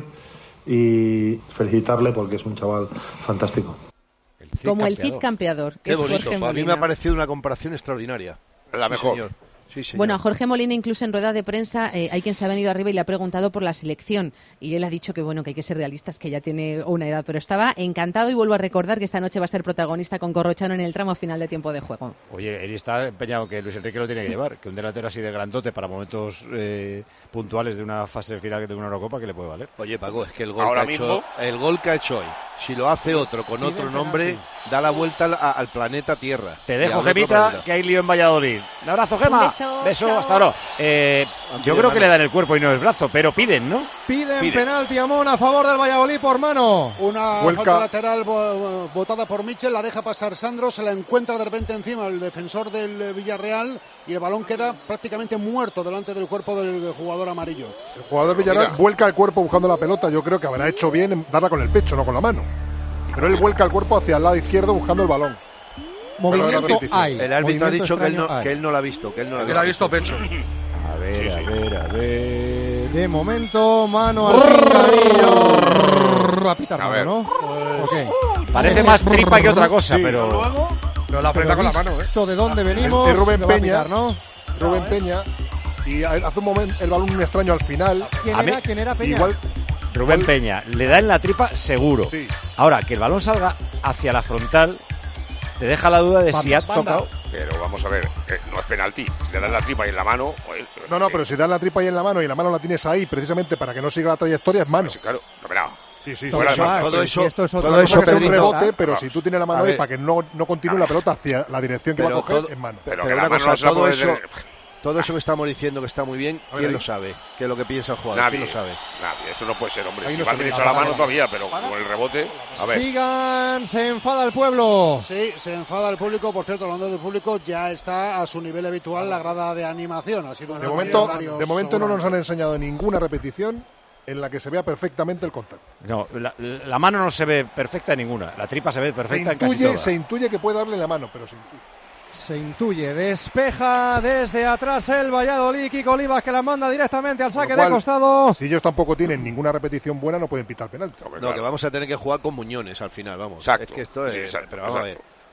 P: y felicitarle porque es un chaval fantástico.
N: El como campeador. El Cid campeador. Que
H: Qué
N: es
H: bonito.
N: Jorge
H: A mí me ha parecido una comparación extraordinaria.
I: La mejor.
H: Sí, señor. Sí,
N: bueno, a Jorge Molina incluso en rueda de prensa eh, hay quien se ha venido arriba y le ha preguntado por la selección, y él ha dicho que bueno, que hay que ser realistas, que ya tiene una edad, pero estaba encantado, y vuelvo a recordar que esta noche va a ser protagonista con Corrochano en el tramo final de tiempo de juego.
A: Oye, él está empeñado que Luis Enrique lo tiene que llevar, que un delantero así de grandote para momentos eh, puntuales de una fase final de una Eurocopa, que le puede valer.
H: Oye, Paco, es que el gol, que ha, hecho, el gol que ha hecho hoy, si lo hace otro con otro nombre, da la vuelta al, al planeta Tierra.
A: Te dejo, Gemita, que hay lío en Valladolid. Un abrazo, Gema. Un beso, beso hasta ahora. Eh, yo creo que le dan el cuerpo y no el brazo, pero piden, ¿no?
B: Piden, piden. Penalti, Amón, a favor del Valladolid por mano.
J: Una Vuelca. falta lateral botada por Michel, la deja pasar Sandro, se la encuentra de repente encima el defensor del Villarreal, y el balón queda prácticamente muerto delante del cuerpo del jugador amarillo.
L: El jugador Villarreal Mira. vuelca el cuerpo buscando la pelota. Yo creo que habrá hecho bien en darla con el pecho, no con la mano. Pero él vuelca el cuerpo hacia el lado izquierdo buscando el balón.
B: Movimiento hay.
H: El árbitro ha dicho que él, no, que él no la ha visto. Que él no la ha visto,
L: ha visto pecho.
A: A ver, sí, sí. a ver, a ver.
B: De momento, mano al pingadillo. A pitar, a ver. ¿no?
A: Pues, okay. Parece más tripa que otra cosa, sí, pero...
L: Luego, pero la aprieta con la mano, ¿eh?
B: ¿De dónde venimos?
L: Es Rubén Peña,
B: pitar, ¿no?
L: Rubén Peña. Y hace un momento el balón un extraño al final.
B: ¿Quién
A: a
B: era?
A: mí,
B: ¿Quién era Peña?
A: Igual... Rubén Peña, le da en la tripa seguro. Sí. Ahora, que el balón salga hacia la frontal, te deja la duda de banda, si ha banda. tocado.
I: Pero vamos a ver, eh, no es penalti. Si le das la tripa y en la mano. Eh,
L: no, no, pero si das la tripa y en la mano y la mano la tienes ahí precisamente para que no siga la trayectoria, es mano.
I: Sí, claro, no, pero,
L: Sí, sí,
H: todo,
L: sí,
H: eso,
L: más,
H: todo,
L: sí,
H: eso,
L: sí,
H: esto es
L: todo
H: todo
L: eso,
H: eso
L: es un rebote, pero no, si tú tienes la mano ahí para que no, no continúe la pelota hacia la dirección que
H: pero
L: va a coger,
H: todo,
L: es mano.
H: Pero, pero una cosa, no todo eso... Tener... Todo eso que estamos diciendo que está muy bien, ¿quién lo sabe? ¿Qué es lo que piensa el jugador?
I: Nadie,
H: ¿Quién lo sabe?
I: Nadie, eso no puede ser, hombre.
L: Ahí
I: si
L: no
I: va derecho a la mano todavía, pero con el rebote, a ver.
B: Sigan, se enfada el pueblo.
J: Sí, se enfada el público. Por cierto, hablando del público, ya está a su nivel habitual la grada de animación. Ha sido
L: de momento, de momento no nos han enseñado ninguna repetición en la que se vea perfectamente el contacto.
A: No, la, la mano no se ve perfecta en ninguna. La tripa se ve perfecta
L: se intuye,
A: en casi todas.
L: Se intuye que puede darle la mano, pero se intuye.
B: Se intuye, despeja desde atrás el Valladolid, Kiko Olivas, que la manda directamente al saque cual, de costado.
L: Si ellos tampoco tienen ninguna repetición buena, no pueden pitar penalti.
H: No, no claro. Que vamos a tener que jugar con muñones al final, vamos.
I: Exacto.
H: Es que esto es...
I: Sí, exacto,
H: pero vamos
I: exacto.
H: a ver.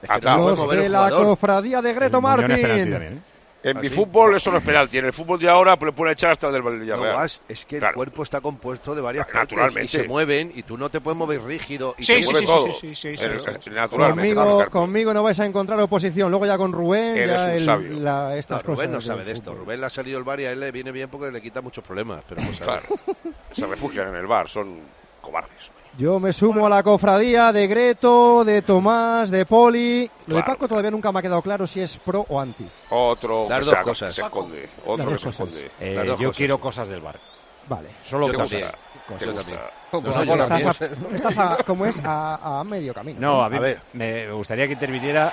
H: Es que no
B: los de la cofradía de Greto Martín.
I: En mi fútbol eso no es penalti. En el fútbol de ahora pues, le pueden echar hasta el del Villarreal.
H: No, es que claro. El cuerpo está compuesto de varias
I: claro,
H: partes naturalmente. Y se mueven y tú no te puedes mover rígido y
I: sí,
H: se
I: sí,
H: mueve
I: sí,
H: todo.
I: Sí, sí, sí, sí,
H: el,
I: sí,
H: sí.
B: Naturalmente. Conmigo, conmigo no vais a encontrar oposición. Luego ya con Rubén
I: Eres
B: ya
I: un
B: el,
I: sabio.
B: La, estas
H: no, Rubén
B: cosas
H: no sabe de
B: fútbol.
H: esto. Rubén le ha salido el bar y a él le viene bien porque le quita muchos problemas. Pero no sabe.
I: Claro. Se refugian en el bar, son cobardes.
B: Yo me sumo a la cofradía de Greto, de Tomás, de Poli. Lo
I: claro.
B: de Paco todavía nunca me ha quedado claro si es pro o anti.
I: Otro
H: Las
I: que
H: dos
I: se,
H: cosas.
I: se esconde. Otro que se esconde.
A: Eh, yo
H: cosas.
A: quiero cosas del bar.
B: Vale.
A: Solo
I: yo
A: cosas.
H: Yo también.
B: No, no, estás, a, estás a, ¿cómo es? A, a medio camino.
A: No, a, mí, a ver. Me gustaría que interviniera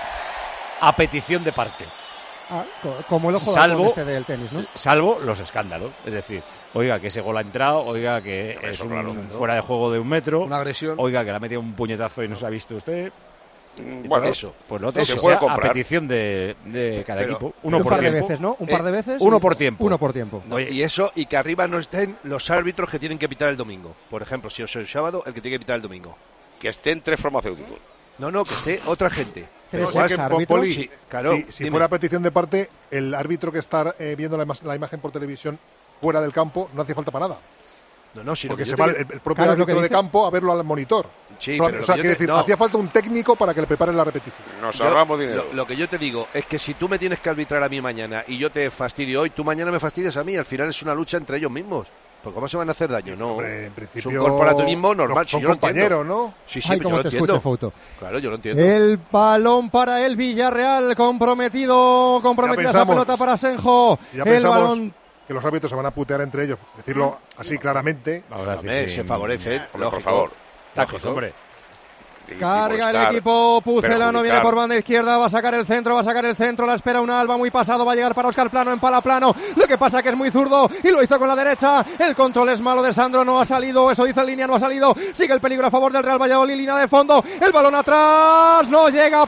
A: a petición de parte.
B: Ah, como el ojo
A: salvo,
B: de este del tenis, ¿no?
A: Salvo los escándalos. Es decir, oiga, que ese gol ha entrado, oiga, que no, es un claro, ¿no? fuera de juego de un metro.
Q: Una agresión.
A: Oiga, que le ha metido un puñetazo y no se ha visto usted.
I: Bueno,
A: eso. Pues lo otro se puede comprar. A petición de, de cada
B: Pero,
A: equipo. Uno
B: un
A: por
B: par
A: tiempo.
B: de veces, ¿no? Un par de veces.
A: Eh, uno por tiempo.
B: Uno por tiempo.
H: No, y eso, y que arriba no estén los árbitros que tienen que pitar el domingo. Por ejemplo, si es el sábado, el que tiene que pitar el domingo.
I: Que estén tres farmacéuticos.
H: No, no, que esté otra gente.
B: Tres
L: o sea que,
B: árbitros.
L: Poli,
H: sí, claro,
L: si, si fuera petición de parte, el árbitro que está eh, viendo la, la imagen por televisión fuera del campo no hace falta para nada.
H: No, no, sino
L: porque
H: que
L: se va el, el propio claro, árbitro de campo a verlo al monitor.
H: Sí,
L: no,
H: pero
L: o sea, quiere
H: te,
L: decir,
H: no.
L: hacía falta un técnico para que le prepare la repetición.
I: Nos
H: yo,
I: ahorramos dinero.
H: Lo, lo que yo te digo es que si tú me tienes que arbitrar a mí mañana y yo te fastidio hoy, tú mañana me fastidias a mí. Al final es una lucha entre ellos mismos. ¿Pues cómo se van a hacer daño? No,
L: hombre, en principio
H: es un corporativismo normal.
L: Son
H: si yo
L: compañeros, ¿no?
H: Sí, sí,
B: Ay,
H: yo
B: cómo
H: lo
B: te
H: entiendo.
B: escuche, Foto.
H: Claro, yo lo entiendo.
B: El balón para el Villarreal, comprometido, comprometida esa pelota para Senjo.
L: Ya
B: el balón
L: que los árbitros se van a putear entre ellos, decirlo así claramente.
H: Ahora sí, se favorecen,
I: por favor.
A: Tacos, hombre.
B: Carga el equipo pucelano, viene por banda izquierda, va a sacar el centro, va a sacar el centro, la espera un Alba muy pasado, va a llegar para Óscar Plano en pala plano, lo que pasa que es muy zurdo y lo hizo con la derecha, el control es malo de Sandro, no ha salido, eso dice en línea, no ha salido, sigue el peligro a favor del Real Valladolid, línea de fondo, el balón atrás, no llega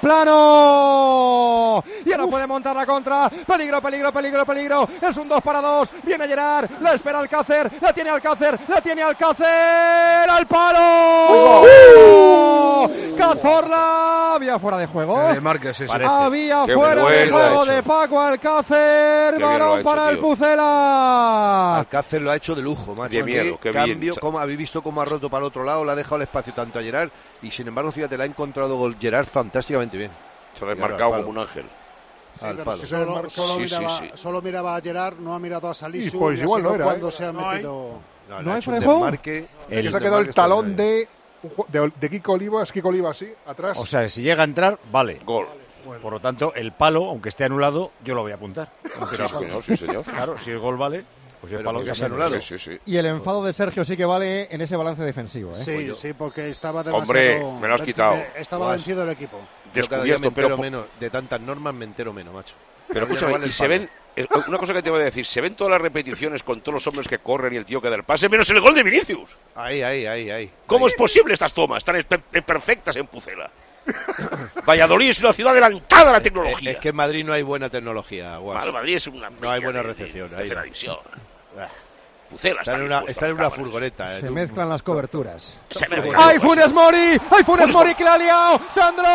B: Plano y ahora Uf. puede montar la contra, peligro, peligro, peligro, peligro, es un dos para dos, viene Gerard, la espera Alcácer, la tiene Alcácer, la tiene Alcácer, al palo. ¡Uh! Cazorla, había fuera de juego.
Q: Eh, Márquez, sí, sí.
B: Había
I: Qué
B: fuera de juego
I: de
B: de Paco Alcácer. Balón
I: hecho,
B: para
I: tío.
B: el Pucela.
H: Alcácer lo ha hecho de lujo, macho.
I: Qué miedo, qué
H: cambio,
I: bien.
H: Como habéis visto cómo ha roto para el otro lado, le ha dejado el espacio tanto a Gerard y sin embargo, fíjate, le ha encontrado gol Gerard fantásticamente bien.
I: Se lo ha marcado como un ángel.
J: Sí,
H: al palo.
J: Solo, solo,
I: sí,
J: miraba,
I: sí, sí.
J: solo miraba a Gerard, no ha mirado a Salisu.
L: Y pues igual no era,
J: cuando
L: ¿eh?
J: se ha metido.
H: No,
B: ¿No hay
H: fuera
B: fuera de juego?
H: marque.
L: El que se ha quedado el talón de, de, de Kiko Olivas, Kiko Olivas, sí, atrás.
A: O sea, si llega a entrar, vale.
I: Gol.
A: Bueno. Por lo tanto, el palo, aunque esté anulado, yo lo voy a apuntar.
I: Sí, señor, sí, señor.
A: Claro, si el gol vale, pues el palo que
H: se ha anulado.
I: Sí, sí, sí.
B: Y el enfado de Sergio sí que vale en ese balance defensivo, ¿eh?
J: Sí,
H: pues
J: sí, porque estaba demasiado...
I: Hombre, me lo has quitado.
J: Estaba
H: Guas.
J: vencido el equipo.
H: Yo cada día me
I: Descubierto,
H: entero
I: pero...
H: menos, de tantas normas me entero menos, macho.
I: Pero escúchame, y se ven... Una cosa que te voy a decir, se ven todas las repeticiones con todos los hombres que corren y el tío que da el pase, menos el gol de Vinicius.
H: Ahí, ahí, ahí, ahí.
I: ¿Cómo
H: ahí.
I: es posible estas tomas tan perfectas en Pucela? Valladolid es una ciudad adelantada a la tecnología.
H: Es que en Madrid no hay buena tecnología, guas.
I: Vale, Madrid es una...
H: No hay buena recepción.
I: De, de tercera
H: ahí.
I: división.
H: Ah.
I: Pucela
H: Están en una, está en una furgoneta.
B: Se
H: en un...
B: mezclan las coberturas.
I: Se
B: ¡Ay, Funes Mori! ¡Ay, Funes Mori que le ha liado! ¡Sandro!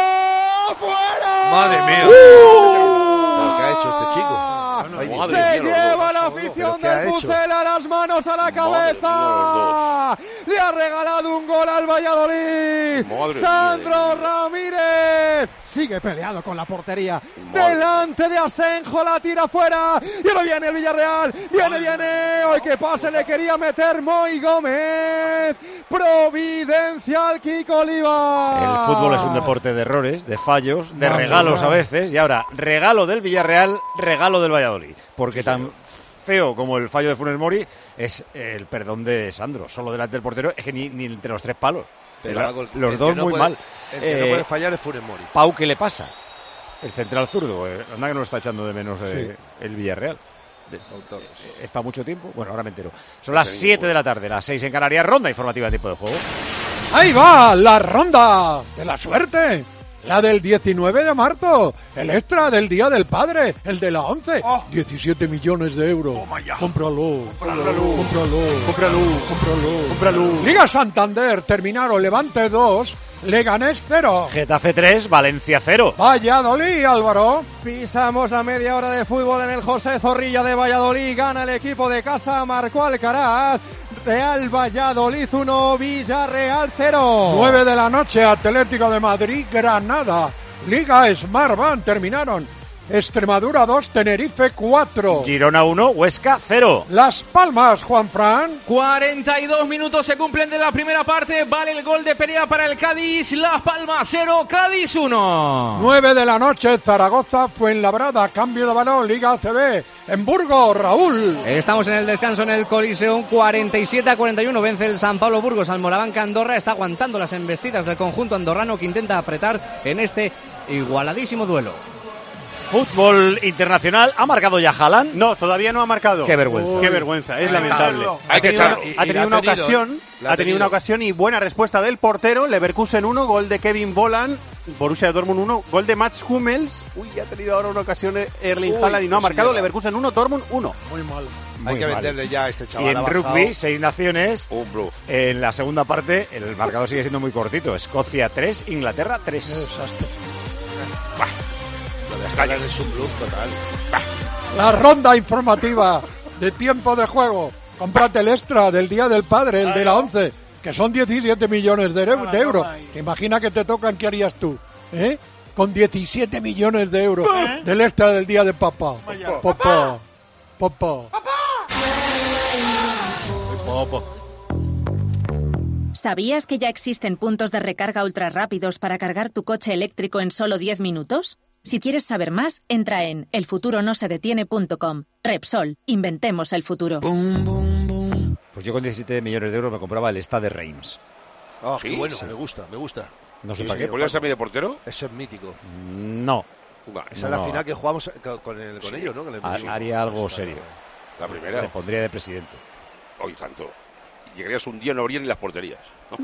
B: ¡Fuera!
Q: ¡Madre mía!
H: ¿Qué ha hecho este chico?
I: Ay,
B: Se
I: madre mía,
B: lleva
I: los
B: la
I: dos.
B: afición
H: ¿Pero qué ha
B: del
H: hecho?
B: Pucela, las manos a la
I: Madre
B: cabeza.
I: mía,
B: Le ha regalado un gol al Valladolid.
I: Madre
B: Sandro
I: mía.
B: Ramírez sigue peleado con la portería.
I: Madre.
B: Delante de Asenjo, la tira fuera. Y ahora viene el Villarreal. Viene,
I: Madre.
B: viene. Hoy que pase le quería meter Moy Gómez. Providencia al Kiko Olivas.
A: El fútbol es un deporte de errores, de fallos, de
B: Madre
A: regalos
B: mía.
A: a veces. Y ahora, regalo del Villarreal, regalo del Valladolid. Porque tan feo como el fallo de Funes Mori es el perdón de Sandro. Solo delante del portero, es que ni, ni entre los tres palos.
H: Pero
A: Era-
H: algo-
A: los
H: el
A: dos
H: que no
A: muy
H: puede-
A: mal.
H: El que no
A: Eh,
H: puede fallar es Funes Mori.
A: Pau, ¿qué le pasa? El central zurdo. Eh, anda que no lo está echando de menos eh, el Villarreal. De- ¿Es para mucho tiempo? Bueno, ahora me entero. Son las siete de la tarde, las seis en Canarias, ronda informativa de tiempo de juego.
K: Ahí va, la ronda de la suerte. La del diecinueve de marzo, el extra del Día del Padre, el de la once. diecisiete millones de euros. Cómpralo, cómpralo, cómpralo, cómpralo, cómpralo, cómpralo. Liga Santander, terminaron Levante dos, Leganés cero.
A: Getafe tres, Valencia cero.
K: Valladolid, Álvaro.
B: Pisamos la media hora de fútbol en el José Zorrilla de Valladolid. Gana el equipo de casa, marcó Alcaraz. Real Valladolid uno, Villarreal cero.
K: nueve de la noche, Atlético de Madrid, Granada. Liga Smartbank, terminaron. Extremadura dos, Tenerife cuatro.
A: Girona uno, Huesca cero.
K: Las Palmas, Juanfran.
C: cuarenta y dos minutos se cumplen de la primera parte. Vale el gol de Perea para el Cádiz. Las Palmas cero, Cádiz uno.
K: nueve de la noche, Zaragoza, Fuenlabrada. Cambio de balón, Liga A C B. En Burgos, Raúl.
D: Estamos en el descanso en el Coliseum. cuarenta y siete a cuarenta y uno vence el San Pablo Burgos al Morabanca Andorra. Está aguantando las embestidas del conjunto andorrano que intenta apretar en este igualadísimo duelo.
A: Fútbol internacional, ¿ha marcado ya Haaland?
M: No, todavía no ha marcado.
A: Qué vergüenza.
M: Uy, qué vergüenza, es lamentable.
I: Hay que echarlo.
M: Ha tenido una ocasión, ha tenido una ocasión y buena respuesta del portero. Leverkusen uno, gol de Kevin Volland. Borussia Dortmund uno, gol de Mats Hummels. Uy, ha tenido ahora una ocasión Erling Haaland y no ha marcado. Leverkusen uno, Dortmund uno.
K: Muy mal.
H: Hay que venderle ya a este chaval.
A: Y en
H: bajado.
A: rugby, seis naciones.
I: Un bluff.
A: En la segunda parte, el marcador sigue siendo muy cortito. Escocia tres, Inglaterra tres.
K: Qué desastre.
H: Es un bluff total.
K: La ronda informativa de tiempo de juego. Cómprate el extra del Día del Padre, el de la once, que son diecisiete millones de, eu- de euros. ¿Te imaginas que te tocan? ¿Qué harías tú? ¿Eh? Con diecisiete millones de euros del extra del Día de Papá. Papá. Papá.
Q: ¿Sabías que ya existen puntos de recarga ultra rápidos para cargar tu coche eléctrico en solo diez minutos? Si quieres saber más, entra en el futuro no se detiene punto com. Repsol, inventemos el futuro.
A: Pues yo con diecisiete millones de euros me compraba el Stade Reims.
H: Oh,
I: Sí,
H: qué bueno,
I: sí.
H: me gusta, me gusta.
A: No sé
H: Sí,
A: para
H: sí,
A: qué.
I: ¿Podría ser medio portero?
H: Ese es mítico.
A: No.
H: Esa es
A: No.
H: la final que jugamos con, con el- con
I: Sí.
H: ellos, ¿no? Que le-
A: Ha-
H: sí.
A: haría algo serio.
I: La primera.
A: Le pondría de presidente.
I: Hoy tanto. Llegarías un día y no habría ni las porterías.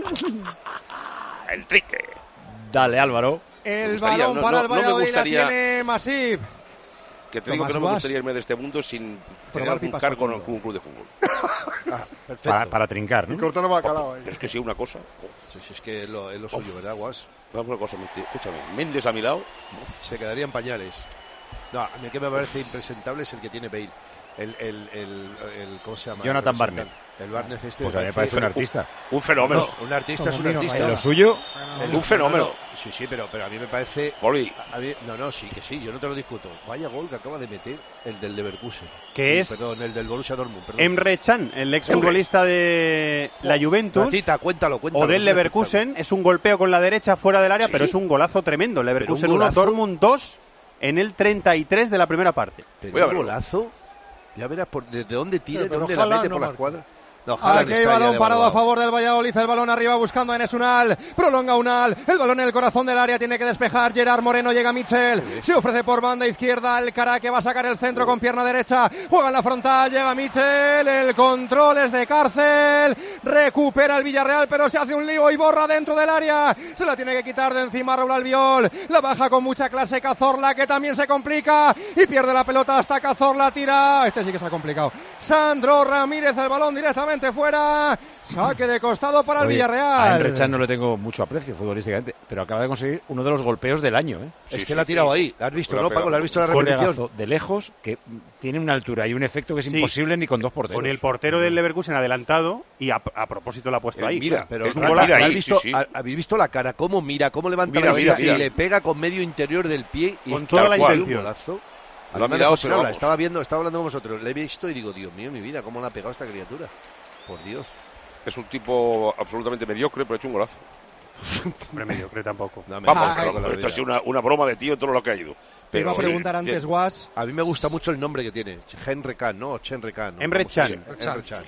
I: El trique.
A: Dale, Álvaro.
B: El
I: gustaría,
B: balón
I: no-
B: para
I: no-
B: el
I: no me
B: Valladolid
I: gustaría-
B: la tiene Masip.
I: Que te digo
B: Tomás
I: que no me
B: Guas.
I: gustaría irme de este mundo sin tener
B: Probar
I: algún
B: pipas
I: cargo
B: con
I: en un club de fútbol.
H: Ah, perfecto.
A: Para, para trincar, ¿no?
L: Cortar el bacalao ahí.
I: Pero es que si una cosa...
H: Sí, sí, es que es lo, es lo suyo, ¿verdad, Guas?
I: Vamos una cosa, Mete, escúchame. Méndez a mi lado.
H: Se quedaría en pañales. No, a mí el que me parece impresentable es el que tiene Bale. El, el, el, el ¿cómo se llama?
A: Jonathan
H: El
A: Barnett.
H: El Barnett este.
A: Pues a mí me parece un artista.
I: Un fenómeno.
H: No, un artista es un
B: Como
H: artista.
B: Mino
A: ¿En lo suyo?
H: El-
I: Un fenómeno.
H: no, no, sí, sí, pero, pero a mí me parece...
I: Poli.
H: a mí- no, no, sí, que sí, yo no te lo discuto. Vaya gol que acaba de meter el del Leverkusen.
M: Que
H: Uy,
M: es-
H: Perdón, el del Borussia Dortmund, perdón.
M: Emre Can, el exfutbolista de la Juventus.
H: Gatita, cuéntalo, cuéntalo.
M: O del
H: no sé
M: Leverkusen, es un golpeo con la derecha fuera del área,
H: ¿Sí?
M: pero es un golazo tremendo. Leverkusen
H: un
M: uno,
H: golazo.
M: Dortmund dos en el treinta y tres de la primera parte.
H: Pero
I: Voy a
H: un
I: verlo.
H: golazo. Ya verás por, desde dónde tira,
K: Eh,
H: de
K: pero
H: dónde la
K: Haaland
H: mete
K: no
H: por la
K: marca.
H: escuadra. No, Haaland
B: Aquí hay
H: está ya
B: balón parado a
H: devaluado.
B: favor del Valladolid, el balón arriba buscando a Enes Unal, prolonga Unal, el balón en el corazón del área, tiene que despejar Gerard Moreno, llega Michel, se ofrece por banda izquierda, el cara que va a sacar el centro con pierna derecha, juega en la frontal, llega Michel, el control es de Cárcel, recupera el Villarreal pero se hace un lío y borra dentro del área, se la tiene que quitar de encima Raúl Albiol, la baja con mucha clase Cazorla que también se complica y pierde la pelota hasta Cazorla, tira, este sí que se ha complicado, Sandro Ramírez, el balón directamente fuera, saque de costado para el
A: Oye,
B: Villarreal.
A: A Emre Can no le tengo mucho aprecio futbolísticamente, pero acaba de conseguir uno de los golpeos del año. ¿eh?
H: Es que la ha tirado ahí, la has visto,
I: Lo ha
H: ¿no,
I: pegado.
H: Paco? ¿La has visto la
A: Un
H: repetición?
A: colegazo de lejos que tiene una altura y un efecto que es
M: Sí.
A: imposible ni con dos porteros.
M: Con el portero del Leverkusen adelantado y a, a propósito la ha puesto
I: Eh,
M: ahí.
I: mira,
H: Pero
I: es un
H: ¿la-
I: golazo.
H: la
I: Mira
H: has
I: ahí,
H: visto,
I: sí, sí.
H: ha- ¿habéis visto la cara? ¿Cómo mira? ¿Cómo levanta
I: Mira,
H: la
I: mira,
H: vista
I: mira.
H: y le pega con medio interior del pie? Y
M: Con
H: es
M: toda
H: tal
M: la
H: cual,
M: intención.
H: un golazo. A
I: Lo ha
H: mí me
I: mirado,
H: dejó sin
I: pero
H: habla.
I: vamos.
H: Estaba viendo, estaba hablando con vosotros. Le he visto y digo, Dios mío, mi vida, ¿cómo la ha pegado esta criatura? Por Dios.
I: Es un tipo absolutamente mediocre, pero ha hecho un golazo.
M: Hombre, mediocre tampoco.
H: No, me
I: Vamos,
H: cago
I: pero
H: con la
I: esto ha
H: vida.
I: sido una, una broma de tío en todo lo que ha ido.
B: Te iba a
I: Pero,
B: preguntar
I: eh,
B: antes,
I: bien.
B: Guas.
H: A mí me gusta mucho el nombre que tiene. Henry Can, ¿no? Chenry Can. ¿no?
M: Emre
H: ¿Cómo se
M: Can.
H: llama? Emre Can.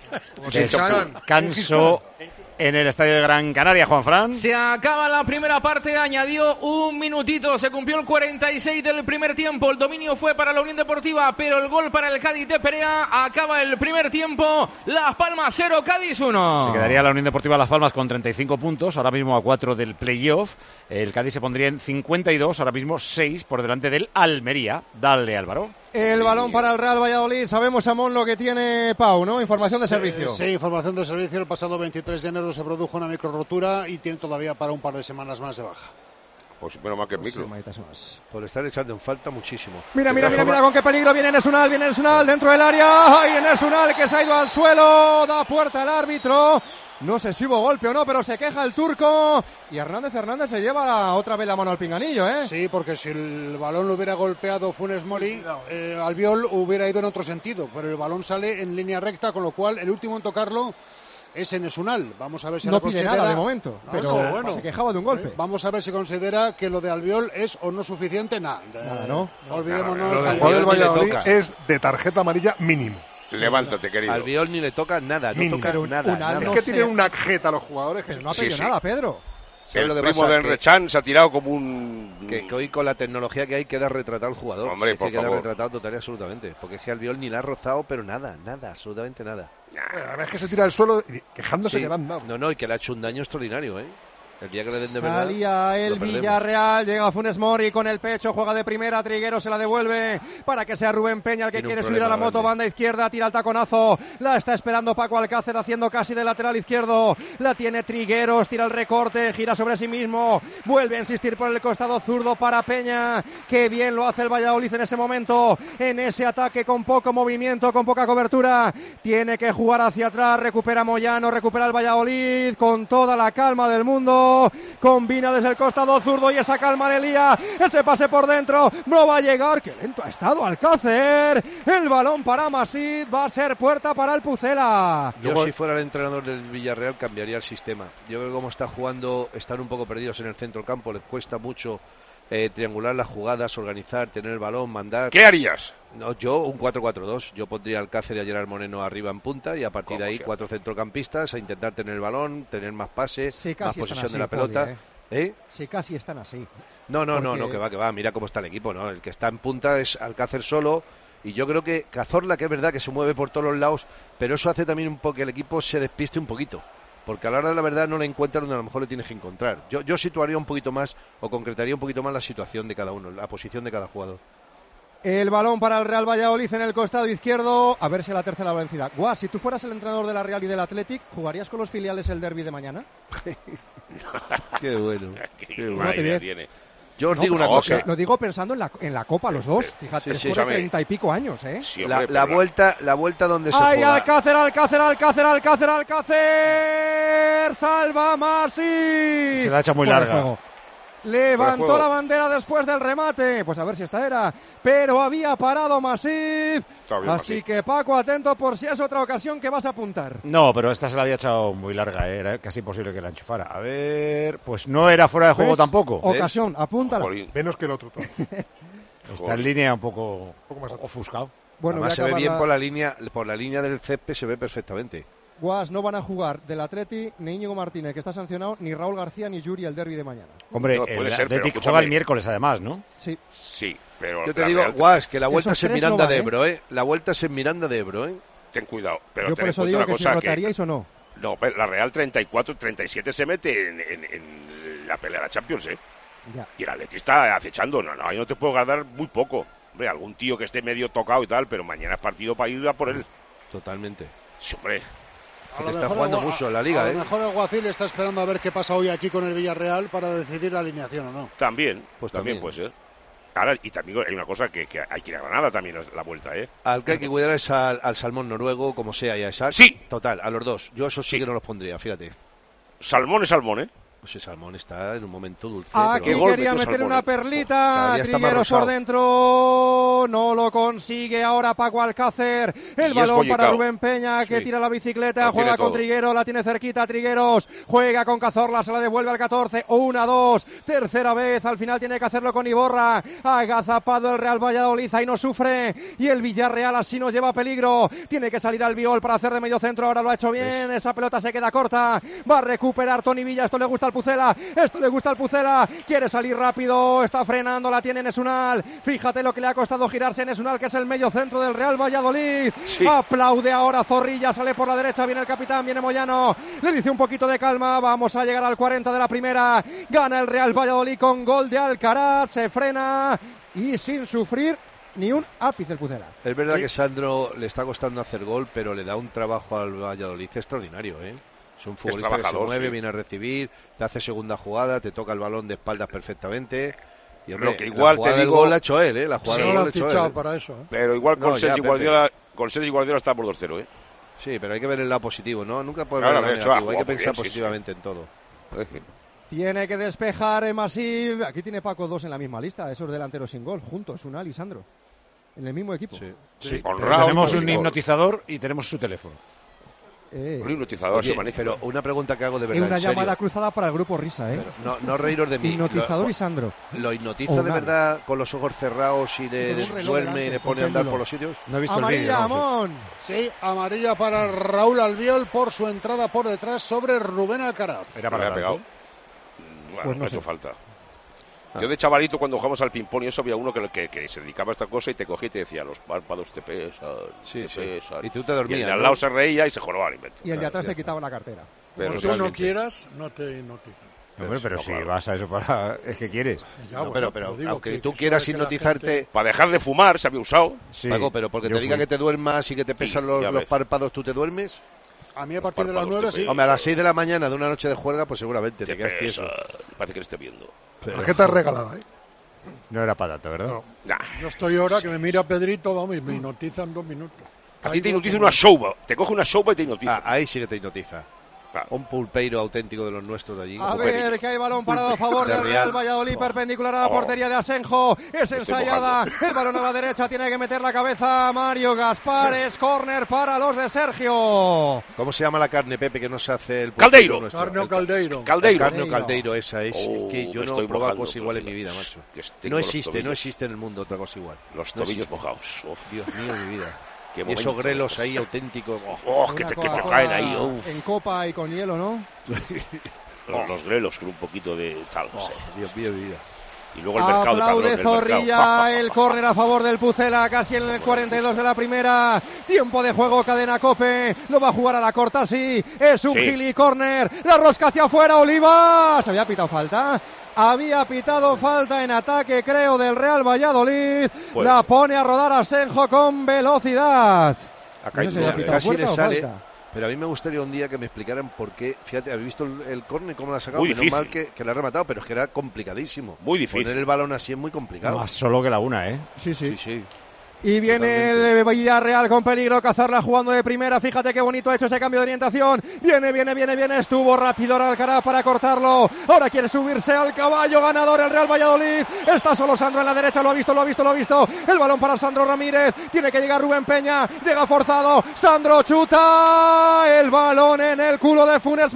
A: Descanso en el estadio de Gran Canaria, Juan Fran.
C: Se acaba la primera parte, añadió un minutito, se cumplió el cuarenta y seis del primer tiempo, el dominio fue para la Unión Deportiva, pero el gol para el Cádiz de Perea, acaba el primer tiempo, Las Palmas cero, Cádiz uno.
A: Se quedaría la Unión Deportiva Las Palmas con treinta y cinco puntos, ahora mismo a cuatro del playoff. El Cádiz se pondría en cincuenta y dos, ahora mismo seis por delante del Almería. Dale, Álvaro.
B: El balón para el Real Valladolid. Sabemos, Amón, lo que tiene Pau, ¿no? Información de
J: sí,
B: servicio.
J: Sí, información de servicio. El pasado veintitrés de enero se produjo una microrotura y tiene todavía para un par de semanas más de baja.
I: Pues menos mal que el micro.
B: Más.
H: Por estar echando en falta muchísimo.
B: Mira, mira, mira, mira con qué peligro viene Nesunal, viene Nesunal dentro del área. ¡Ay, Nesunal que se ha ido al suelo! Da puerta el árbitro. No sé si hubo golpe o no, pero se queja el turco. Y Hernández Hernández se lleva otra vez la mano al pinganillo, ¿eh?
J: Sí, porque si el balón lo hubiera golpeado Funes Mori, eh, Albiol hubiera ido en otro sentido. Pero el balón sale en línea recta, con lo cual el último en tocarlo es en Nesunal. Vamos a ver si
B: no
J: ahora
B: pide
J: considera...
B: nada de momento, no, pero
J: no,
B: bueno, se quejaba de un golpe.
J: Vamos a ver si considera que lo de Albiol es o no suficiente. Nada,
B: nada, ¿no?
J: no olvidémonos.
L: Lo del jugador del Valladolid es de tarjeta amarilla mínimo.
I: Levántate, querido.
H: Al Viol ni le toca nada, no
L: Mínimo.
H: toca
B: un,
H: nada.
B: Un
H: nada.
L: Es que no tiene una jeta a los jugadores que
B: no ha pedido sí, nada, sí. Pedro.
I: El
H: lo que
I: primo
H: pasa?
I: de Enrechan se ha tirado como un...
H: Que, que hoy con la tecnología que hay queda retratado el jugador.
I: Hombre,
H: sí,
I: por
H: que queda
I: favor.
H: retratado total y absolutamente. Porque es que al Viol ni le ha rozado, pero nada, nada, absolutamente nada.
L: A ver, es que se tira al suelo quejándose
H: sí.
L: que le han dado.
H: No, no, y que le ha hecho un daño extraordinario, ¿eh? El día que le den de verdad.
B: Salía el Villarreal, llega Funes Mori con el pecho, juega de primera, Triguero se la devuelve para que sea Rubén Peña el que quiere subir a la moto, banda izquierda, tira el taconazo, la está esperando Paco Alcácer haciendo casi de lateral izquierdo, la tiene Trigueros, tira el recorte, gira sobre sí mismo, vuelve a insistir por el costado zurdo para Peña, que bien lo hace el Valladolid en ese momento, en ese ataque con poco movimiento, con poca cobertura, tiene que jugar hacia atrás, recupera Moyano, recupera el Valladolid con toda la calma del mundo. Combina desde el costado zurdo y esa calma le lía, ese pase por dentro, no va a llegar, qué lento ha estado Alcácer, el balón para Masip, va a ser puerta para el Pucela.
H: Yo Luego, si fuera el entrenador del Villarreal cambiaría el sistema. Yo creo que como está jugando, están un poco perdidos en el centro del campo, les cuesta mucho eh, triangular las jugadas, organizar, tener el balón, mandar.
I: ¿Qué harías?
H: No, yo un cuatro cuatro dos, yo pondría a Alcácer y a Gerard Moreno arriba en punta y a partir de ahí sea? cuatro centrocampistas a intentar tener el balón, tener más pases,
B: sí,
H: más posesión
B: así,
H: de la pelota.
B: Poli, ¿eh?
H: ¿Eh?
B: Sí, casi están así.
H: No, no,
B: Porque...
H: no, no, que va, que va, mira cómo está el equipo, ¿no? El que está en punta es Alcácer solo y yo creo que Cazorla, que es verdad que se mueve por todos los lados, pero eso hace también un poco que el equipo se despiste un poquito. Porque a la hora de la verdad no le encuentra donde a lo mejor le tienes que encontrar. Yo, yo situaría un poquito más o concretaría un poquito más la situación de cada uno, la posición de cada jugador.
B: El balón para el Real Valladolid en el costado izquierdo. A ver si la tercera vencida. Guas, si tú fueras el entrenador de la Real y del Athletic, ¿jugarías con los filiales el derbi de mañana?
H: Qué bueno.
I: Qué buena idea tiene.
H: Yo os
B: no,
H: digo una
B: no,
H: cosa.
B: Lo digo pensando en la, en la Copa, los dos. Fíjate,
H: sí, sí,
B: después de treinta y pico años, ¿eh?
H: Sí, hombre, la, la vuelta, la vuelta donde se
B: ¡ay,
H: juega.
B: Alcácer, Alcácer, Alcácer, Alcácer, Alcácer! ¡Salva Masip!
A: Se la ha hecho muy
B: Fuera
A: larga.
B: Levantó la bandera después del remate. Pues a ver si esta era. Pero había parado Masip. Así Masip. Que Paco, atento por si es otra ocasión que vas a apuntar.
A: No, pero esta se la había echado muy larga, ¿eh? Era casi imposible que la enchufara. A ver, pues no era fuera de juego
B: ¿ves?
A: Tampoco.
B: Ocasión, apúntala.
L: Menos que el otro.
A: Está en línea un poco, un poco más ofuscado.
H: Bueno, además se ve bien la... por la línea, por la línea del césped se ve perfectamente.
B: Guas, no van a jugar del Atleti ni Íñigo Martínez, que está sancionado, ni Raúl García ni Yuri el derbi de mañana.
A: Hombre,
I: no,
A: el
I: ser,
A: Atleti juega el miércoles además, ¿no?
B: Sí.
I: Sí, pero...
H: Yo te digo, Real... Guas, que la vuelta
B: Esos
H: es en Miranda
B: no van,
H: de
B: ¿eh?
H: Ebro, ¿eh? La vuelta es en Miranda de Ebro, ¿eh?
I: Ten cuidado. Pero
B: yo
I: ten
B: por eso digo que si rotaríais que... o no.
I: No, la Real treinta y cuatro treinta y siete se mete en, en, en la pelea de la Champions, ¿eh?
B: Ya.
I: Y el Atleti está acechando. No, no, ahí no te puedo ganar muy poco. Hombre, algún tío que esté medio tocado y tal, pero mañana es partido para ir a por él.
H: Totalmente.
I: Sí, hombre.
H: Que está jugando el, mucho en la liga,
J: a
H: ¿eh?
J: A lo mejor el Guacil está esperando a ver qué pasa hoy aquí con el Villarreal para decidir la alineación o no.
I: También,
H: pues
I: también,
H: también
I: puede ser. Ahora, y también hay una cosa que, que hay que ir a Granada también la vuelta, ¿eh?
H: Al que hay que cuidar es al, al salmón noruego, como sea, y a Isaac.
I: Sí.
H: Total, a los dos. Yo eso sí, sí que no los pondría, fíjate.
I: Salmón es salmón, ¿eh?
H: Pues el salmón está en un momento dulce.
B: Aquí
H: pero...
B: quería meter salmón, una perlita. Trigueros por dentro. No lo consigue ahora Paco Alcácer. El y balón para Rubén Peña, que sí. tira la bicicleta. Lo juega con Trigueros. La tiene cerquita Trigueros. Juega con Cazorla. Se la devuelve al catorce. Una, dos. Tercera vez. Al final tiene que hacerlo con Iborra. Agazapado el Real Valladolid. Ahí no sufre. Y el Villarreal así nos lleva a peligro. Tiene que salir al Viol para hacer de medio centro. Ahora lo ha hecho bien. ¿Ves? Esa pelota se queda corta. Va a recuperar Toni Villa. Esto le gusta al Pucela, esto le gusta al Pucela, quiere salir rápido, está frenando, la tiene Nesunal, fíjate lo que le ha costado girarse Nesunal, que es el medio centro del Real Valladolid, sí. Aplaude ahora Zorrilla, sale por la derecha, viene el capitán, viene Moyano, le dice un poquito de calma, vamos a llegar al cuarenta de la primera, gana el Real Valladolid con gol de Alcaraz, se frena y sin sufrir ni un ápice el Pucela.
H: Es verdad
B: Sí.
H: que Sandro le está costando hacer gol, pero le da un trabajo al Valladolid extraordinario, ¿eh? Es un futbolista que se mueve, sí. viene a recibir, te hace segunda jugada, te toca el balón de espaldas perfectamente. Y hombre,
I: Lo que igual
H: la jugada
I: te
H: del
I: digo,
H: gol la ha hecho él, ¿eh? La jugada
K: Sí,
H: del
K: lo
H: gol
K: han
H: la ha hecho
K: fichado
H: él.
K: para eso, ¿eh?
I: Pero igual con
H: No, ya,
I: Sergi
H: Pepe.
I: Guardiola, con Sergi Guardiola está por dos cero, ¿eh?
H: Sí, pero hay que ver el lado positivo, ¿no? Nunca podemos
I: Claro,
H: ver el
I: de hecho,
H: lado
I: ha
H: negativo, hay que
I: jugado muy
H: pensar
I: bien, sí,
H: positivamente en todo.
B: Tiene que despejar en Masip. Aquí tiene Paco dos en la misma lista, esos delanteros sin gol, juntos, Unal y Sandro. En el mismo equipo.
H: Sí.
A: Sí,
I: Honrado,
A: tenemos un
I: honrado.
A: hipnotizador y tenemos su teléfono.
B: Eh,
I: Un hipnotizador,
H: Oye,
I: sí, magnífico.
H: pero una pregunta que hago de
B: es
H: verdad,
B: una
H: en serio.
B: llamada cruzada para el grupo Risa, ¿eh?
H: No, no reíros de mí.
B: Hipnotizador
H: Lo-
B: y Sandro.
H: ¿Lo hipnotiza
B: O
H: de
B: Unal.
H: verdad con los ojos cerrados y le
B: Con un reloj
H: duerme y
B: delante,
H: le
B: con
H: pone a andar
B: péndulo.
H: por los sitios?
A: No he visto el
B: Amarilla,
A: vídeo. no sé.
B: Amón.
J: Sí, amarilla para Raúl Albiol por su entrada por detrás sobre Rubén Alcaraz.
A: Era
I: Me
A: para
I: ha pegado.
A: tanto.
I: Bueno,
B: Pues no
I: no ha
B: sé.
I: hecho falta. Yo de chavalito, cuando jugamos al ping-pong y eso, había uno que, que, que se dedicaba a esta cosa y te cogía y te decía, los párpados te pesan,
H: Sí,
I: te
H: sí.
I: pesan.
H: Y tú te dormías,
I: Y el de al
H: ¿no?
I: lado se reía y se jorobaba el invento.
B: Y el de atrás
H: ya
B: te
H: está.
B: quitaba la cartera.
I: Pero
K: Como tú no
I: realmente-
K: quieras, no te hipnotizan.
A: Hombre, pero
I: no,
A: si
I: claro.
A: vas a eso para... es que quieres.
K: Ya,
H: No,
K: bueno,
H: pero, pero
K: pero digo
H: aunque
K: que-
H: tú
K: que
H: quieras
K: sabe que la
H: hipnotizarte,
K: gente-
I: Para dejar de fumar se había usado.
A: Sí,
H: Paco, pero porque
A: yo
H: te diga
A: fui.
H: que te duermas y que te pesan
I: Sí,
H: los,
I: ya
H: los
I: ves.
H: párpados, ¿tú te duermes?
J: A mí a partir de las
I: párpados
J: nueve
I: te
J: sí.
I: pegan.
H: Hombre, a las seis de la mañana de una noche de juerga, pues seguramente te,
I: Te
H: quedas
I: pesa.
H: tieso.
I: Parece que le esté viendo.
L: Tarjeta regalada, ¿eh?
A: No era para tanto, ¿verdad?
L: No.
I: Nah.
K: Yo estoy ahora que me mira Pedrito, vamos, y me hipnotizan dos minutos.
I: A ti te
K: Caigo
I: hipnotiza
K: como-
I: una showba. Te coge una showba y te hipnotiza.
H: Ah, ahí sí que te hipnotiza.
I: Claro.
H: Un pulpeiro auténtico de los nuestros de allí.
B: A
H: Un
B: ver,
H: pulpeiro.
B: que hay balón parado a favor
H: De
B: del Real
H: Real.
B: Valladolid, perpendicular a la
I: Oh.
B: portería de Asenjo. Es
I: Estoy
B: ensayada. El balón a la derecha, tiene que meter la cabeza Mario Gaspar. Es córner para los de Sergio.
H: ¿Cómo se llama la carne, Pepe, que no se hace el
I: Caldeiro.
H: pulpeiro nuestro?
K: Carne o
H: El-
K: caldeiro.
I: Caldeiro.
H: Carne o
B: Caldeiro.
H: caldeiro, esa es.
I: Oh,
H: que yo
I: me
H: no
I: estoy
H: he probado
I: mojando,
H: cosa igual en mi
I: Florcila.
H: vida, macho.
I: Que tengo
H: No
I: los
H: existe, no
I: tobillos.
H: existe en el mundo otra cosa igual.
I: Los
H: No
I: tobillos
H: existe.
I: mojados. Uf,
H: Dios mío, mi vida.
I: qué
H: Y esos
I: momento.
H: grelos ahí auténticos.
I: Oh, que
B: Una
I: te, que te
B: Coca-Cola
I: caen ahí. uf.
B: en copa y con hielo, ¿no?
I: Los, los grelos con un poquito de tal, no sé.
H: Dios mío, mi vida.
I: Y luego el mercado de
B: Aplaude
I: Padrón, el mercado.
B: Zorrilla, el córner a favor del Pucela, casi en el cuarenta y dos de la primera. Tiempo de juego, cadena Cope. Lo va a jugar a la corta, sí. Es un
I: Sí.
B: gili córner. La rosca hacia afuera, Olivas. ¿Había pitado falta? Había pitado falta en ataque, creo, del Real Valladolid.
I: Puede
B: la
I: ser.
B: pone a rodar Asenjo con velocidad.
H: Acá
B: No sé si había pitado
H: casi
B: fuera
H: le
B: o
H: sale.
B: falta.
H: Pero a mí me gustaría un día que me explicaran por qué. Fíjate, habéis visto el, el córner, cómo lo ha sacado.
I: Muy
H: Menos
I: difícil.
H: mal que, que lo ha rematado, pero es que era complicadísimo.
I: Muy difícil.
H: Poner el balón así es muy complicado.
A: Más solo que la una, ¿eh?
B: Sí, sí.
H: Sí, sí.
B: Y viene el Villarreal con peligro, Cazorla jugando de primera, fíjate qué bonito ha hecho ese cambio de orientación, viene, viene, viene, viene, estuvo rápido Alcaraz para cortarlo, ahora quiere subirse al caballo ganador el Real Valladolid, está solo Sandro en la derecha, lo ha visto, lo ha visto, lo ha visto, el balón para Sandro Ramírez, tiene que llegar Rubén Peña, llega forzado, Sandro chuta, el balón en el culo de Funes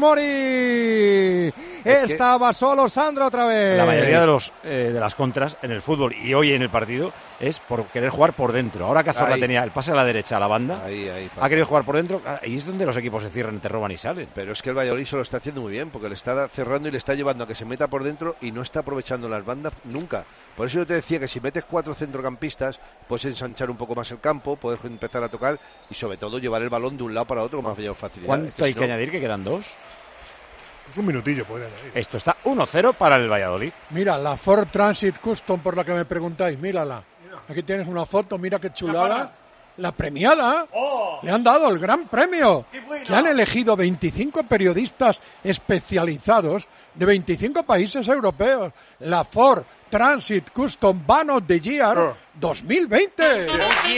B: Mori,
H: Es que-
B: estaba solo Sandro otra vez.
A: La mayoría de los eh, de las contras en el fútbol y hoy en el partido es por querer jugar por dentro. Ahora Cazorla
H: Ahí.
A: tenía el pase a la derecha a la banda,
H: Ahí, ahí.
A: ha querido jugar por dentro, ahí es donde los equipos se cierran, te roban y salen.
H: Pero es que el Valladolid se lo está haciendo muy bien, porque le está cerrando y le está llevando a que se meta por dentro y no está aprovechando las bandas nunca. Por eso yo te decía que si metes cuatro centrocampistas, puedes ensanchar un poco más el campo, puedes empezar a tocar y sobre todo llevar el balón de un lado para otro con más facilidad.
A: ¿Cuánto
H: Es que
A: hay
H: si
A: que
H: no-
A: añadir? Que quedan dos.
L: Es un minutillo, podría añadir.
A: Esto está uno cero para el Valladolid.
K: Mira, la Ford Transit Custom por la que me preguntáis, mírala. Aquí tienes una foto, mira qué chulada. La premiada. Le han dado el gran premio. Que han elegido veinticinco periodistas especializados de veinticinco países europeos. La Ford Transit Custom Van of the Year dos mil veinte.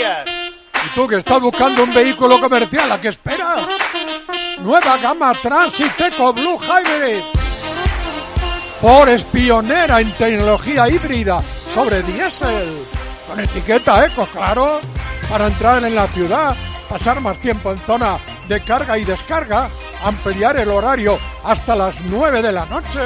K: Y tú que estás buscando un vehículo comercial, ¿a qué esperas? Nueva gama Transit Eco Blue Hybrid. Ford es pionera en tecnología híbrida sobre diésel. Con etiqueta eco, claro. Para entrar en la ciudad, pasar más tiempo en zona de carga y descarga, ampliar el horario hasta las nueve de la noche.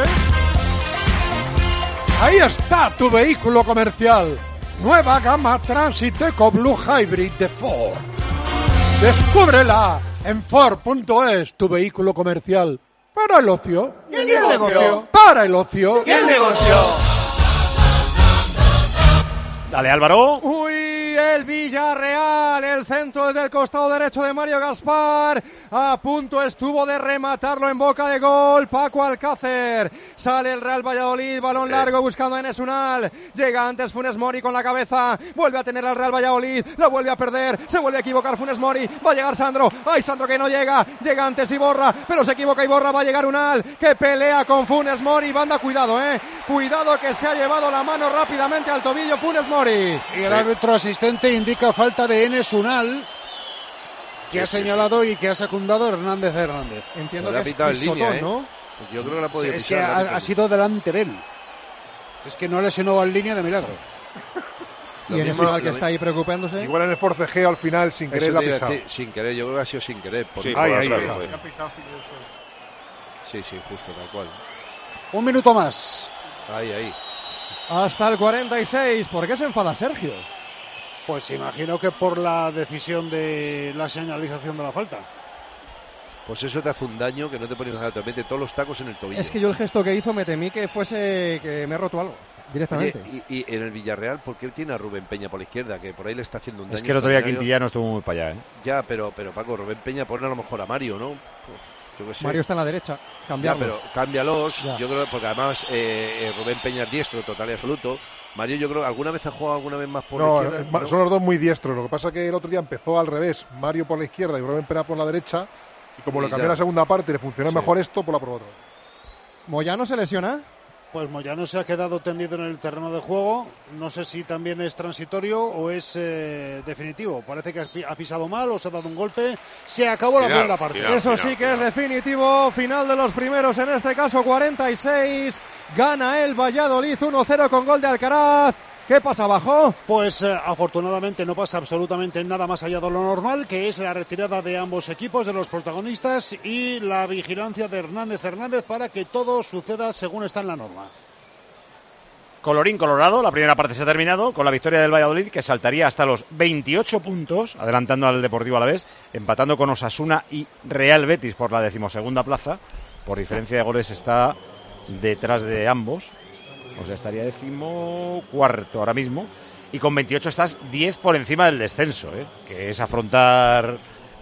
K: Ahí está tu vehículo comercial. Nueva gama Transit Eco Blue Hybrid de Ford. Descúbrela en Ford punto es, tu vehículo comercial. Para el ocio.
B: ¿Y el negocio?
K: Para el ocio.
B: ¿Y el negocio?
A: Dale, Álvaro.
B: Uy, el Villarreal. El centro desde el costado derecho de Mario Gaspar. A punto estuvo de rematarlo en boca de gol Paco Alcácer. Sale el Real Valladolid, balón largo buscando a Enes Unal. Llega antes Funes Mori con la cabeza. Vuelve a tener al Real Valladolid. La vuelve a perder. Se vuelve a equivocar Funes Mori. Va a llegar Sandro. ¡Ay, Sandro que no llega! Llega antes Iborra, pero se equivoca Iborra. Va a llegar Unal, que pelea con Funes Mori. Banda, cuidado, eh. Cuidado que se ha llevado la mano rápidamente al tobillo Funes Mori.
J: Y el sí. árbitro asistente indica falta de Enes Unal, que sí, ha señalado sí, sí. y que ha secundado Hernández Hernández.
B: Entiendo que ha pitado en línea, ¿eh? ¿no?
H: Pues yo creo que la podía
J: sí, Es que ha, ha sido delante de él. Es que no lesionó en línea de milagro.
B: Y Enes Unal que está ahí preocupándose.
L: Igual en el forcejeo al final sin querer la ha pisado.
H: Sin querer, yo creo que ha sido sin querer. Por
L: sí, ahí, ahí, ahí.
H: Sí, sí, justo, tal cual.
J: Un minuto más.
H: Ahí, ahí.
B: Hasta el cuarenta y seis. ¿Por qué se enfada Sergio?
J: Pues imagino que por la decisión de la señalización de la falta.
H: Pues eso te hace un daño que no te pones nada, te mete todos los tacos en el tobillo.
B: Es que yo el gesto que hizo me temí que fuese que me he roto algo directamente.
H: Oye, y, y en el Villarreal, ¿por qué tiene a Rubén Peña por la izquierda? Que por ahí le está haciendo un daño.
A: Es que el otro día Quintillano estuvo muy para allá, ¿eh?
H: Ya, pero, pero Paco, Rubén Peña pone a lo mejor a Mario, ¿no? Pues, yo qué sé.
B: Mario está en la derecha, cambiarlos.
H: Ya, pero cámbialos, ya. Yo creo, porque además eh, eh, Rubén Peña es diestro, total y absoluto. Mario, yo creo que alguna vez ha jugado alguna vez más por
L: no,
H: la izquierda.
L: No, son los dos muy diestros. Lo que pasa es que el otro día empezó al revés. Mario por la izquierda y Rubén Peña por la derecha. Y como sí, lo cambió en la segunda parte y le funcionó sí. mejor esto, pues la probó otra vez.
B: ¿Moyano se lesiona?
J: Pues Moyano se ha quedado tendido en el terreno de juego. No sé si también es transitorio o es eh, definitivo. Parece que ha pisado mal o se ha dado un golpe. Se acabó final, la primera parte.
B: Final, Eso final, sí que final. es definitivo. Final de los primeros, en este caso cuarenta y seis. Gana el Valladolid uno cero con gol de Alcaraz. ¿Qué pasa abajo?
J: Pues eh, afortunadamente no pasa absolutamente nada más allá de lo normal, que es la retirada de ambos equipos, de los protagonistas, y la vigilancia de Hernández Hernández para que todo suceda según está en la norma.
A: Colorín colorado, la primera parte se ha terminado con la victoria del Valladolid, que saltaría hasta los veintiocho puntos, adelantando al Deportivo Alavés, empatando con Osasuna y Real Betis por la decimosegunda plaza. Por diferencia de goles está detrás de ambos. O sea, estaría decimocuarto ahora mismo. Y con veintiocho estás diez por encima del descenso, ¿eh? Que es afrontar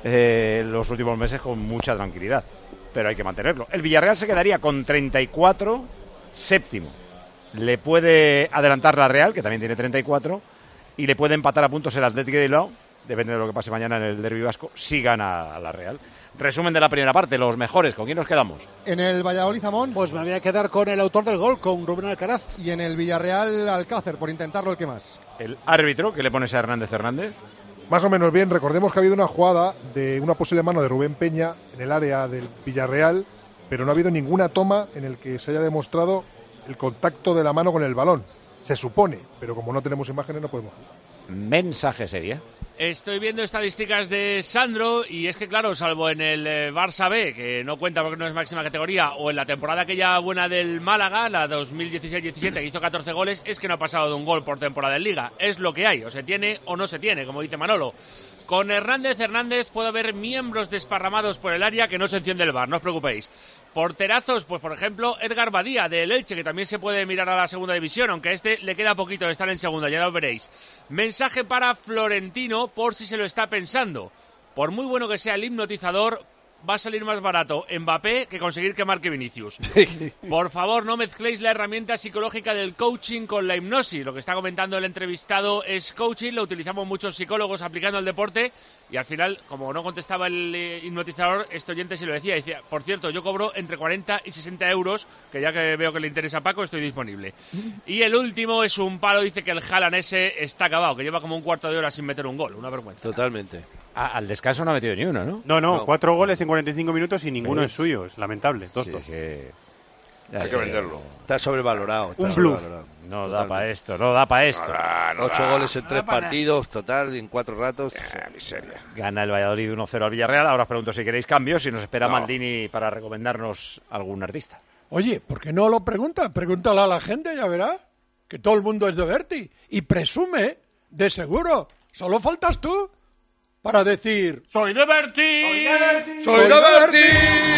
A: eh, los últimos meses con mucha tranquilidad. Pero hay que mantenerlo. El Villarreal se quedaría con treinta y cuatro, séptimo. Le puede adelantar la Real, que también tiene treinta y cuatro. Y le puede empatar a puntos el Atlético de Bilbao. Depende de lo que pase mañana en el derbi vasco, si gana a la Real. Resumen de la primera parte, los mejores, ¿con quién nos quedamos?
B: En el Valladolid, Zamón.
J: Pues me voy a quedar con el autor del gol, con Rubén Alcaraz.
B: Y en el Villarreal, Alcácer, por intentarlo, ¿el que más?
A: El árbitro, ¿qué le pones a Hernández Hernández?
L: Más o menos bien. Recordemos que ha habido una jugada de una posible mano de Rubén Peña en el área del Villarreal, pero no ha habido ninguna toma en el que se haya demostrado el contacto de la mano con el balón. Se supone, pero como no tenemos imágenes no podemos jugar.
A: Mensaje sería.
R: Estoy viendo estadísticas de Sandro y es que, claro, salvo en el eh, Barça B, que no cuenta porque no es máxima categoría, o en la temporada aquella buena del Málaga, la dos mil dieciséis diecisiete, que hizo catorce goles, es que no ha pasado de un gol por temporada en Liga. Es lo que hay, o se tiene o no se tiene, como dice Manolo. Con Hernández Hernández puede haber miembros desparramados por el área que no se enciende el bar, no os preocupéis. Porterazos, pues por ejemplo, Edgar Badía del Elche, que también se puede mirar a la segunda división, aunque a este le queda poquito de estar en segunda, ya lo veréis. Mensaje para Florentino, por si se lo está pensando. Por muy bueno que sea el hipnotizador, va a salir más barato Mbappé que conseguir que marque Vinicius. Por favor, no mezcléis la herramienta psicológica del coaching con la hipnosis. Lo que está comentando el entrevistado es coaching, lo utilizamos muchos psicólogos aplicando al deporte y al final, como no contestaba el eh, hipnotizador, este oyente sí lo decía. Decía, por cierto, yo cobro entre cuarenta y sesenta euros, que ya que veo que le interesa a Paco, estoy disponible. Y el último es un palo, dice que el Haaland ese está acabado, que lleva como un cuarto de hora sin meter un gol, una vergüenza.
H: Totalmente.
A: Ah, al descanso no ha metido ni uno, ¿no?
M: No, no,
A: no.
M: cuatro goles en cuarenta y cinco minutos y ninguno ¿ves? Es suyo, es lamentable, dos,
A: sí,
M: dos.
A: Que...
I: Hay que venderlo.
H: Está sobrevalorado. Está
M: un bluff.
A: No da para esto, no da para esto.
H: No da, no Ocho da. goles en no tres partidos, total, en cuatro ratos.
I: Eh, miseria.
A: Gana el Valladolid uno cero al Villarreal. Ahora os pregunto si queréis cambios, si nos espera
I: no.
A: Maldini para recomendarnos algún artista.
K: Oye, ¿por qué no lo pregunta? Pregúntale a la gente, ya verá. Que todo el mundo es de Berti. Y presume, de seguro. Solo faltas tú para decir...
R: ¡Soy de Berti! ¡Soy de Berti!
K: ¡Soy de Berti!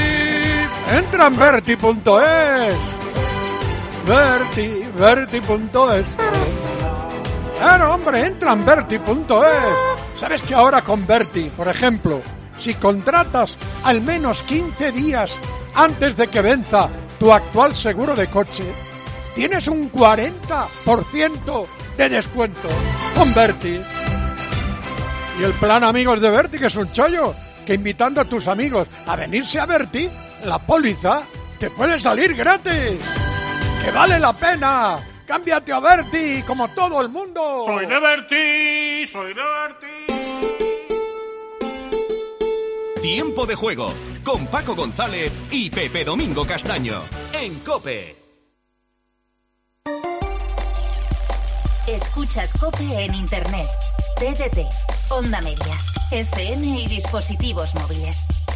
K: Entra en Berti punto es. Berti, Berti punto es. Claro, hombre, entra en Berti punto es. ¿Sabes que ahora con Berti, por ejemplo, si contratas al menos quince días antes de que venza tu actual seguro de coche, tienes un cuarenta por ciento de descuento con Berti? Y el plan amigos de Berti, que es un chollo, que invitando a tus amigos a venirse a Berti, la póliza te puede salir gratis. ¡Que vale la pena! ¡Cámbiate a Berti, como todo el mundo!
S: ¡Soy de Berti! ¡Soy de Berti!
G: Tiempo de juego con Paco González y Pepe Domingo Castaño en COPE.
T: Escuchas COPE en Internet, T D T, Onda Media, F M y dispositivos móviles.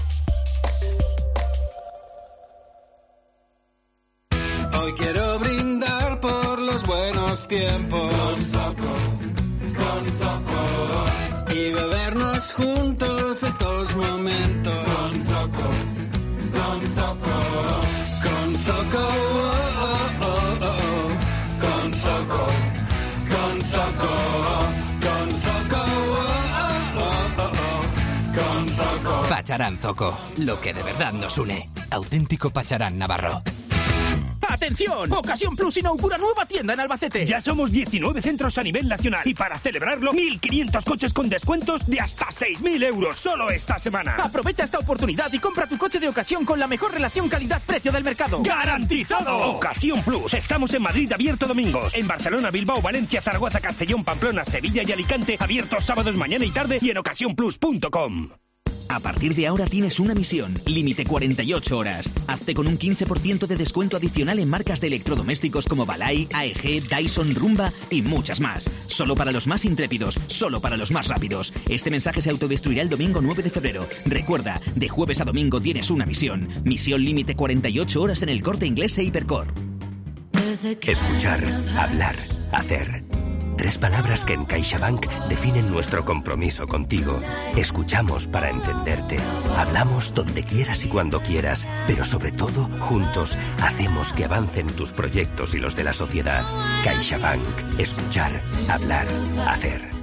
U: Hoy quiero brindar por los buenos tiempos con Zoco, con Zoco, y bebernos juntos estos momentos con Zoco, con Zoco, con Zoco, oh, oh, oh, oh. Con Zoco, con Zoco, con Zoco, oh, oh, oh, oh. Con Zoco.
V: Pacharán Zoco, lo que de verdad nos une. Auténtico Pacharán Navarro.
W: ¡Atención! Ocasión Plus inaugura nueva tienda en Albacete.
X: Ya somos diecinueve centros a nivel nacional y para celebrarlo, mil quinientos coches con descuentos de hasta seis mil euros solo esta semana.
W: Aprovecha esta oportunidad y compra tu coche de ocasión con la mejor relación calidad-precio del mercado.
X: ¡Garantizado! Ocasión Plus. Estamos en Madrid abierto domingos. En Barcelona, Bilbao, Valencia, Zaragoza, Castellón, Pamplona, Sevilla y Alicante abiertos sábados, mañana y tarde y en ocasión plus punto com.
V: A partir de ahora tienes una misión, límite cuarenta y ocho horas. Hazte con un quince por ciento de descuento adicional en marcas de electrodomésticos como Balay, A E G, Dyson, Rumba y muchas más. Solo para los más intrépidos, solo para los más rápidos. Este mensaje se autodestruirá el domingo nueve de febrero. Recuerda, de jueves a domingo tienes una misión. Misión límite cuarenta y ocho horas en el Corte Inglés e Hipercor. Escuchar, hablar, hacer. Tres palabras que en CaixaBank definen nuestro compromiso contigo. Escuchamos para entenderte. Hablamos donde quieras y cuando quieras. Pero sobre todo, juntos, hacemos que avancen tus proyectos y los de la sociedad. CaixaBank. Escuchar, hablar, hacer.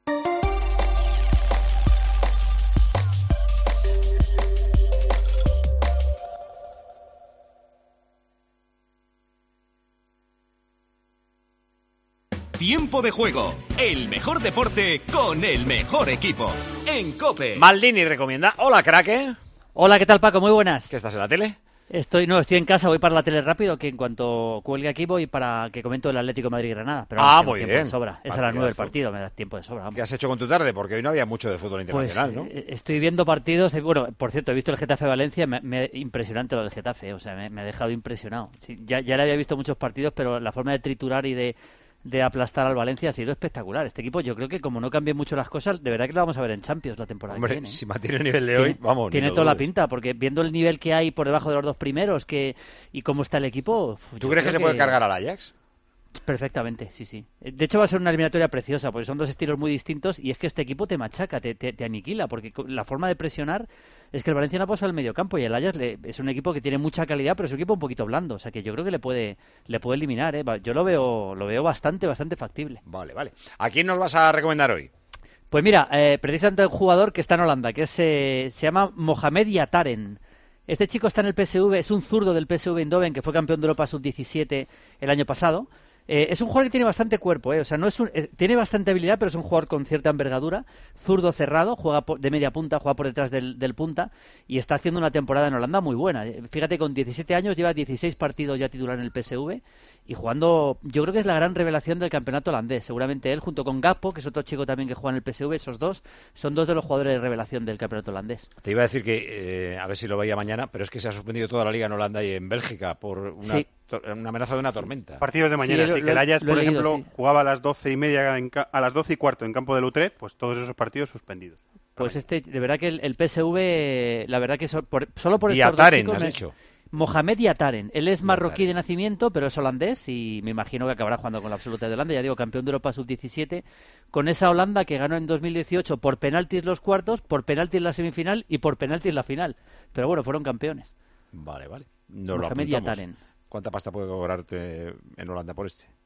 G: Tiempo de juego, el mejor deporte con el mejor equipo. En COPE.
A: Maldini recomienda. Hola, crack.
Y: Hola, ¿qué tal, Paco? Muy buenas.
A: ¿Qué estás en la tele?
Y: Estoy, no, estoy en casa, voy para la tele rápido, que en cuanto cuelgue aquí voy para que comento el Atlético Madrid-Granada. Pero
A: ah,
Y: muy
A: bien.
Y: De sobra. Es a las nueve del partido, me da tiempo de sobra. Vamos.
A: ¿Qué has hecho con tu tarde? Porque hoy no había mucho de fútbol internacional,
Y: pues,
A: ¿no?
Y: Eh, estoy viendo partidos, eh, bueno, por cierto, he visto el Getafe-Valencia, me, me, impresionante lo del Getafe, o sea, me, me ha dejado impresionado. Sí, ya, ya le había visto muchos partidos, pero la forma de triturar y de... de aplastar al Valencia ha sido espectacular. Este equipo, yo creo que como no cambien mucho las cosas, de verdad que lo vamos a ver en Champions la temporada
A: Hombre,
Y: que viene.
A: si mantiene el nivel de hoy, vamos.
Y: Tiene toda la pinta, porque viendo el nivel que hay por debajo de los dos primeros que y cómo está el equipo...
A: ¿Tú crees que se puede cargar al Ajax?
Y: Perfectamente, sí, sí. De hecho va a ser una eliminatoria preciosa, porque son dos estilos muy distintos y es que este equipo te machaca, te, te, te aniquila, porque la forma de presionar es que el Valencia no ha pasado el medio campo y el Ajax le, es un equipo que tiene mucha calidad, pero es un equipo un poquito blando, o sea que yo creo que le puede le puede eliminar, ¿eh? Yo lo veo lo veo bastante, bastante factible.
A: Vale, vale. ¿A quién nos vas a recomendar hoy?
Y: Pues mira, eh, precisamente un jugador que está en Holanda, que es, eh, se llama Mohamed Yataren. Este chico está en el P S V, es un zurdo del P S V Eindhoven que fue campeón de Europa sub diecisiete el año pasado. Eh, es un jugador que tiene bastante cuerpo, eh, o sea, no es un, eh, tiene bastante habilidad, pero es un jugador con cierta envergadura, zurdo cerrado, juega por, de media punta, juega por detrás del, del punta y está haciendo una temporada en Holanda muy buena. Fíjate, con diecisiete años lleva dieciséis partidos ya titular en el P S V y jugando, yo creo que es la gran revelación del campeonato holandés. Seguramente él, junto con Gakpo, que es otro chico también que juega en el P S V, esos dos son dos de los jugadores de revelación del campeonato holandés.
A: Te iba a decir que, eh, a ver si lo veía mañana, pero es que se ha suspendido toda la liga en Holanda y en Bélgica por una...
Y: Sí.
A: Una amenaza de una tormenta.
M: Partidos de mañana, sí,
Y: sí
M: lo, que el Ajax, por leído, ejemplo, sí. jugaba a las doce y media, en ca- a las doce y cuarto en campo de Utrecht, pues todos esos partidos suspendidos.
Y: Pues este, de verdad que el, el P S V, la verdad que so, por, solo por estos
A: Yataren,
Y: dos chicos...
A: has
Y: me,
A: dicho.
Y: Mohamed Yataren. Él es marroquí
A: Yataren.
Y: de nacimiento, pero es holandés y me imagino que acabará jugando con la absoluta de Holanda. Ya digo, campeón de Europa sub diecisiete, con esa Holanda que ganó en dos mil dieciocho por penaltis los cuartos, por penaltis la semifinal y por penaltis la final. Pero bueno, fueron campeones.
A: Vale, vale. Nos
Y: Mohamed
A: lo apuntamos.
Y: Yataren.
A: ¿Cuánta pasta puede cobrarte en Holanda por este?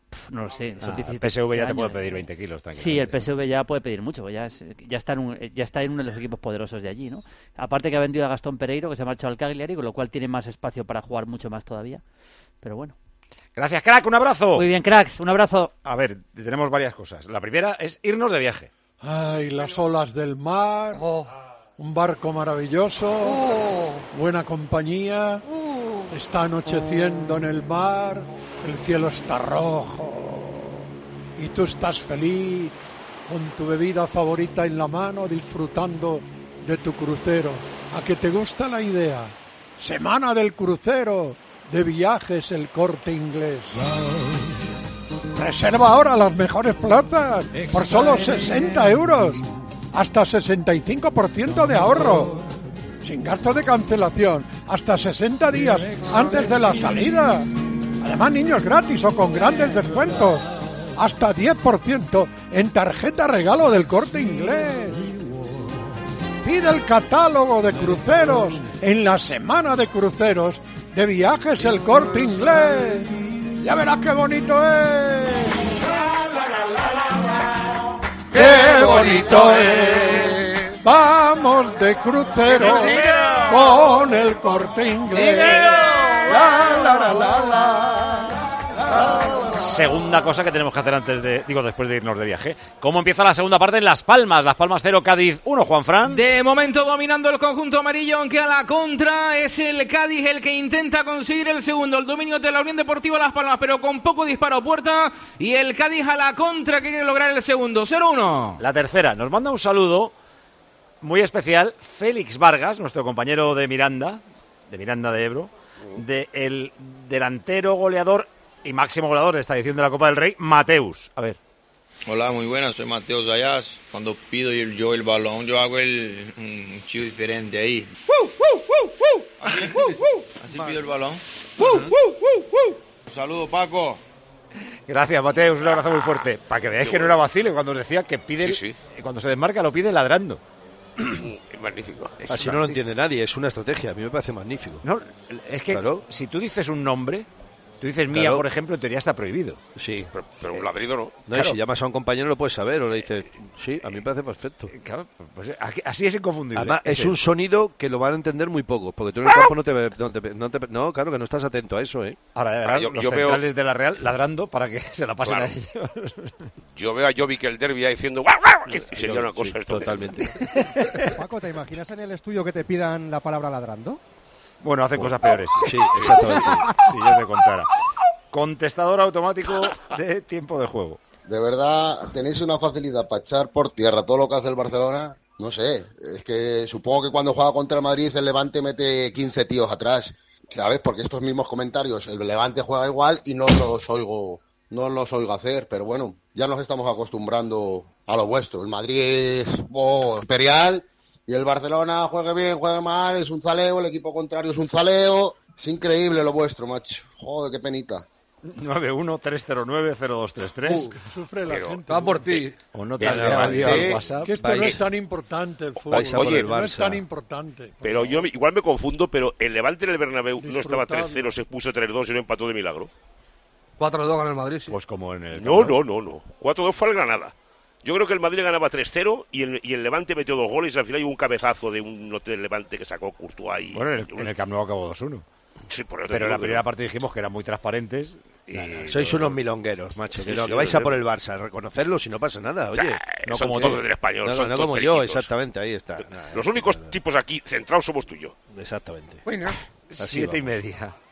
Y: No lo sé. Son
A: Ah,
Y: diecisiete
A: el P S V ya te
Y: años.
A: puede pedir veinte kilos,
Y: Sí, el
A: tranquilamente.
Y: P S V ya puede pedir mucho, ya, es- ya, está en un- ya está en uno de los equipos poderosos de allí, ¿no? Aparte que ha vendido a Gastón Pereiro, que se ha marchado al Cagliari, con lo cual tiene más espacio para jugar mucho más todavía. Pero bueno.
A: Gracias, crack, un abrazo.
Y: Muy bien, cracks, un abrazo.
A: A ver, tenemos varias cosas. La primera es irnos de viaje.
K: Ay, las olas del mar, un barco maravilloso, buena compañía, está anocheciendo en el mar, el cielo está rojo y tú estás feliz con tu bebida favorita en la mano disfrutando de tu crucero. ¿A que te gusta la idea? Semana del crucero de Viajes El Corte Inglés. Reserva ahora las mejores plazas por solo sesenta euros. Hasta sesenta y cinco por ciento de ahorro. Sin gasto de cancelación. Hasta sesenta días antes de la salida. Además, niños gratis o con grandes descuentos. Hasta diez por ciento en tarjeta regalo del Corte Inglés. Pide el catálogo de cruceros en la semana de cruceros de Viajes El Corte Inglés. Ya verás qué bonito es. ¡Qué bonito es! Vamos de crucero con el Corte Inglés. La, la, la, la, la.
A: Segunda cosa que tenemos que hacer antes de, digo, después de irnos de viaje. ¿Cómo empieza la segunda parte en Las Palmas? Las Palmas cero, Cádiz uno, Juanfran.
C: De momento dominando el conjunto amarillo, aunque a la contra es el Cádiz el que intenta conseguir el segundo. El dominio de la Unión Deportiva Las Palmas, pero con poco disparo a puerta. Y el Cádiz a la contra que quiere lograr el segundo. cero uno.
A: La tercera, nos manda un saludo muy especial Félix Vargas, nuestro compañero de Miranda, de Miranda de Ebro, de el delantero goleador y máximo goleador de esta edición de la Copa del Rey, Mateus. A ver.
E: Hola, muy buenas, soy Mateus Ayas. Cuando pido yo el balón, yo hago el un chido diferente ahí. Así, así pido el balón. Un saludo, Paco.
A: Gracias, Mateus, un abrazo muy fuerte. Para que veáis que no era vacile cuando os decía que pide,
I: Sí, sí.
A: cuando se desmarca lo pide ladrando.
I: Es magnífico.
A: Es
H: Así
A: una-
H: no lo entiende nadie, es una estrategia, a mí me parece magnífico.
A: No, es que
H: Claro.
A: si tú dices un nombre, tú dices mía,
H: Claro.
A: por ejemplo, en teoría está prohibido.
H: Sí.
I: Pero, pero un ladrido no.
H: No,
A: Claro.
H: y si llamas a un compañero lo puedes saber o le dices, sí, a mí me parece perfecto.
A: Claro, pues aquí- así es inconfundible.
H: Además, es
A: Ese.
H: un sonido que lo van a entender muy pocos, porque tú en el campo no te, no te- no te- no, claro que no estás atento a eso, ¿eh?
A: Ahora, de
I: Ah,
A: verdad,
I: yo-
A: los
I: yo veo-
A: centrales de la Real ladrando para que se la pasen
I: Claro.
A: a ellos.
I: Yo veo a Jovic el derbi ahí diciendo ¡guau, guau! Y sería una cosa
H: Sí,
I: esto.
H: totalmente.
B: Paco, ¿te imaginas en el estudio que te pidan la palabra ladrando?
A: Bueno, hacen cosas peores.
H: Sí, exactamente.
A: Si yo te contara. Contestador automático de tiempo de juego.
F: De verdad, tenéis una facilidad para echar por tierra todo lo que hace el Barcelona. No sé, es que supongo que cuando juega contra el Madrid el Levante mete quince tíos atrás, ¿sabes? Porque estos mismos comentarios, el Levante juega igual y no los oigo, no los oigo hacer, pero bueno, ya nos estamos acostumbrando a lo vuestro. El Madrid es oh, imperial y el Barcelona juegue bien, juegue mal, es un zaleo, el equipo contrario es un zaleo. Es increíble lo vuestro, macho. Joder, qué penita.
A: nueve uno tres cero nueve cero dos tres tres.
K: Uh, sufre la
I: Pero-
K: gente.
J: Va por ti.
A: O no te
I: Pero
A: has llegado
I: Levante-
A: al WhatsApp.
K: Que esto no es tan importante el fútbol.
H: Vais a por
I: Oye,
H: el
K: no es
H: Barça.
K: tan importante.
I: Pero yo me- igual me confundo, pero el Levante en el Bernabéu no estaba
K: Disfrutable.
I: tres cero, se puso tres dos y no empató de milagro.
J: cuatro dos gana el Madrid, sí.
A: Pues como en el...
I: No, no, no, no. cuatro dos fue al Granada. Yo creo que el Madrid ganaba tres cero y el, y el Levante metió dos goles y al final hubo un cabezazo de un note del Levante que sacó Courtois. Y,
A: Bueno, en el, en el Camp Nou acabó dos uno.
I: Sí, por eso te
A: Pero en
I: digo
A: la
I: que
A: primera
I: no.
A: parte dijimos que eran muy transparentes. Y
H: Sois unos milongueros, macho.
I: Sí,
H: que no,
I: sí,
H: que vais
I: sí.
H: a por el Barça, reconocerlo si no pasa nada,
I: O sea,
H: oye.
I: no son todos del español,
H: No,
I: son
H: no
I: todos
H: como yo,
I: periquitos.
H: exactamente, ahí está.
I: Los únicos tipos aquí centrados somos tú y yo.
H: Exactamente.
J: Bueno,
H: Así
A: Siete y
H: vamos.
A: media.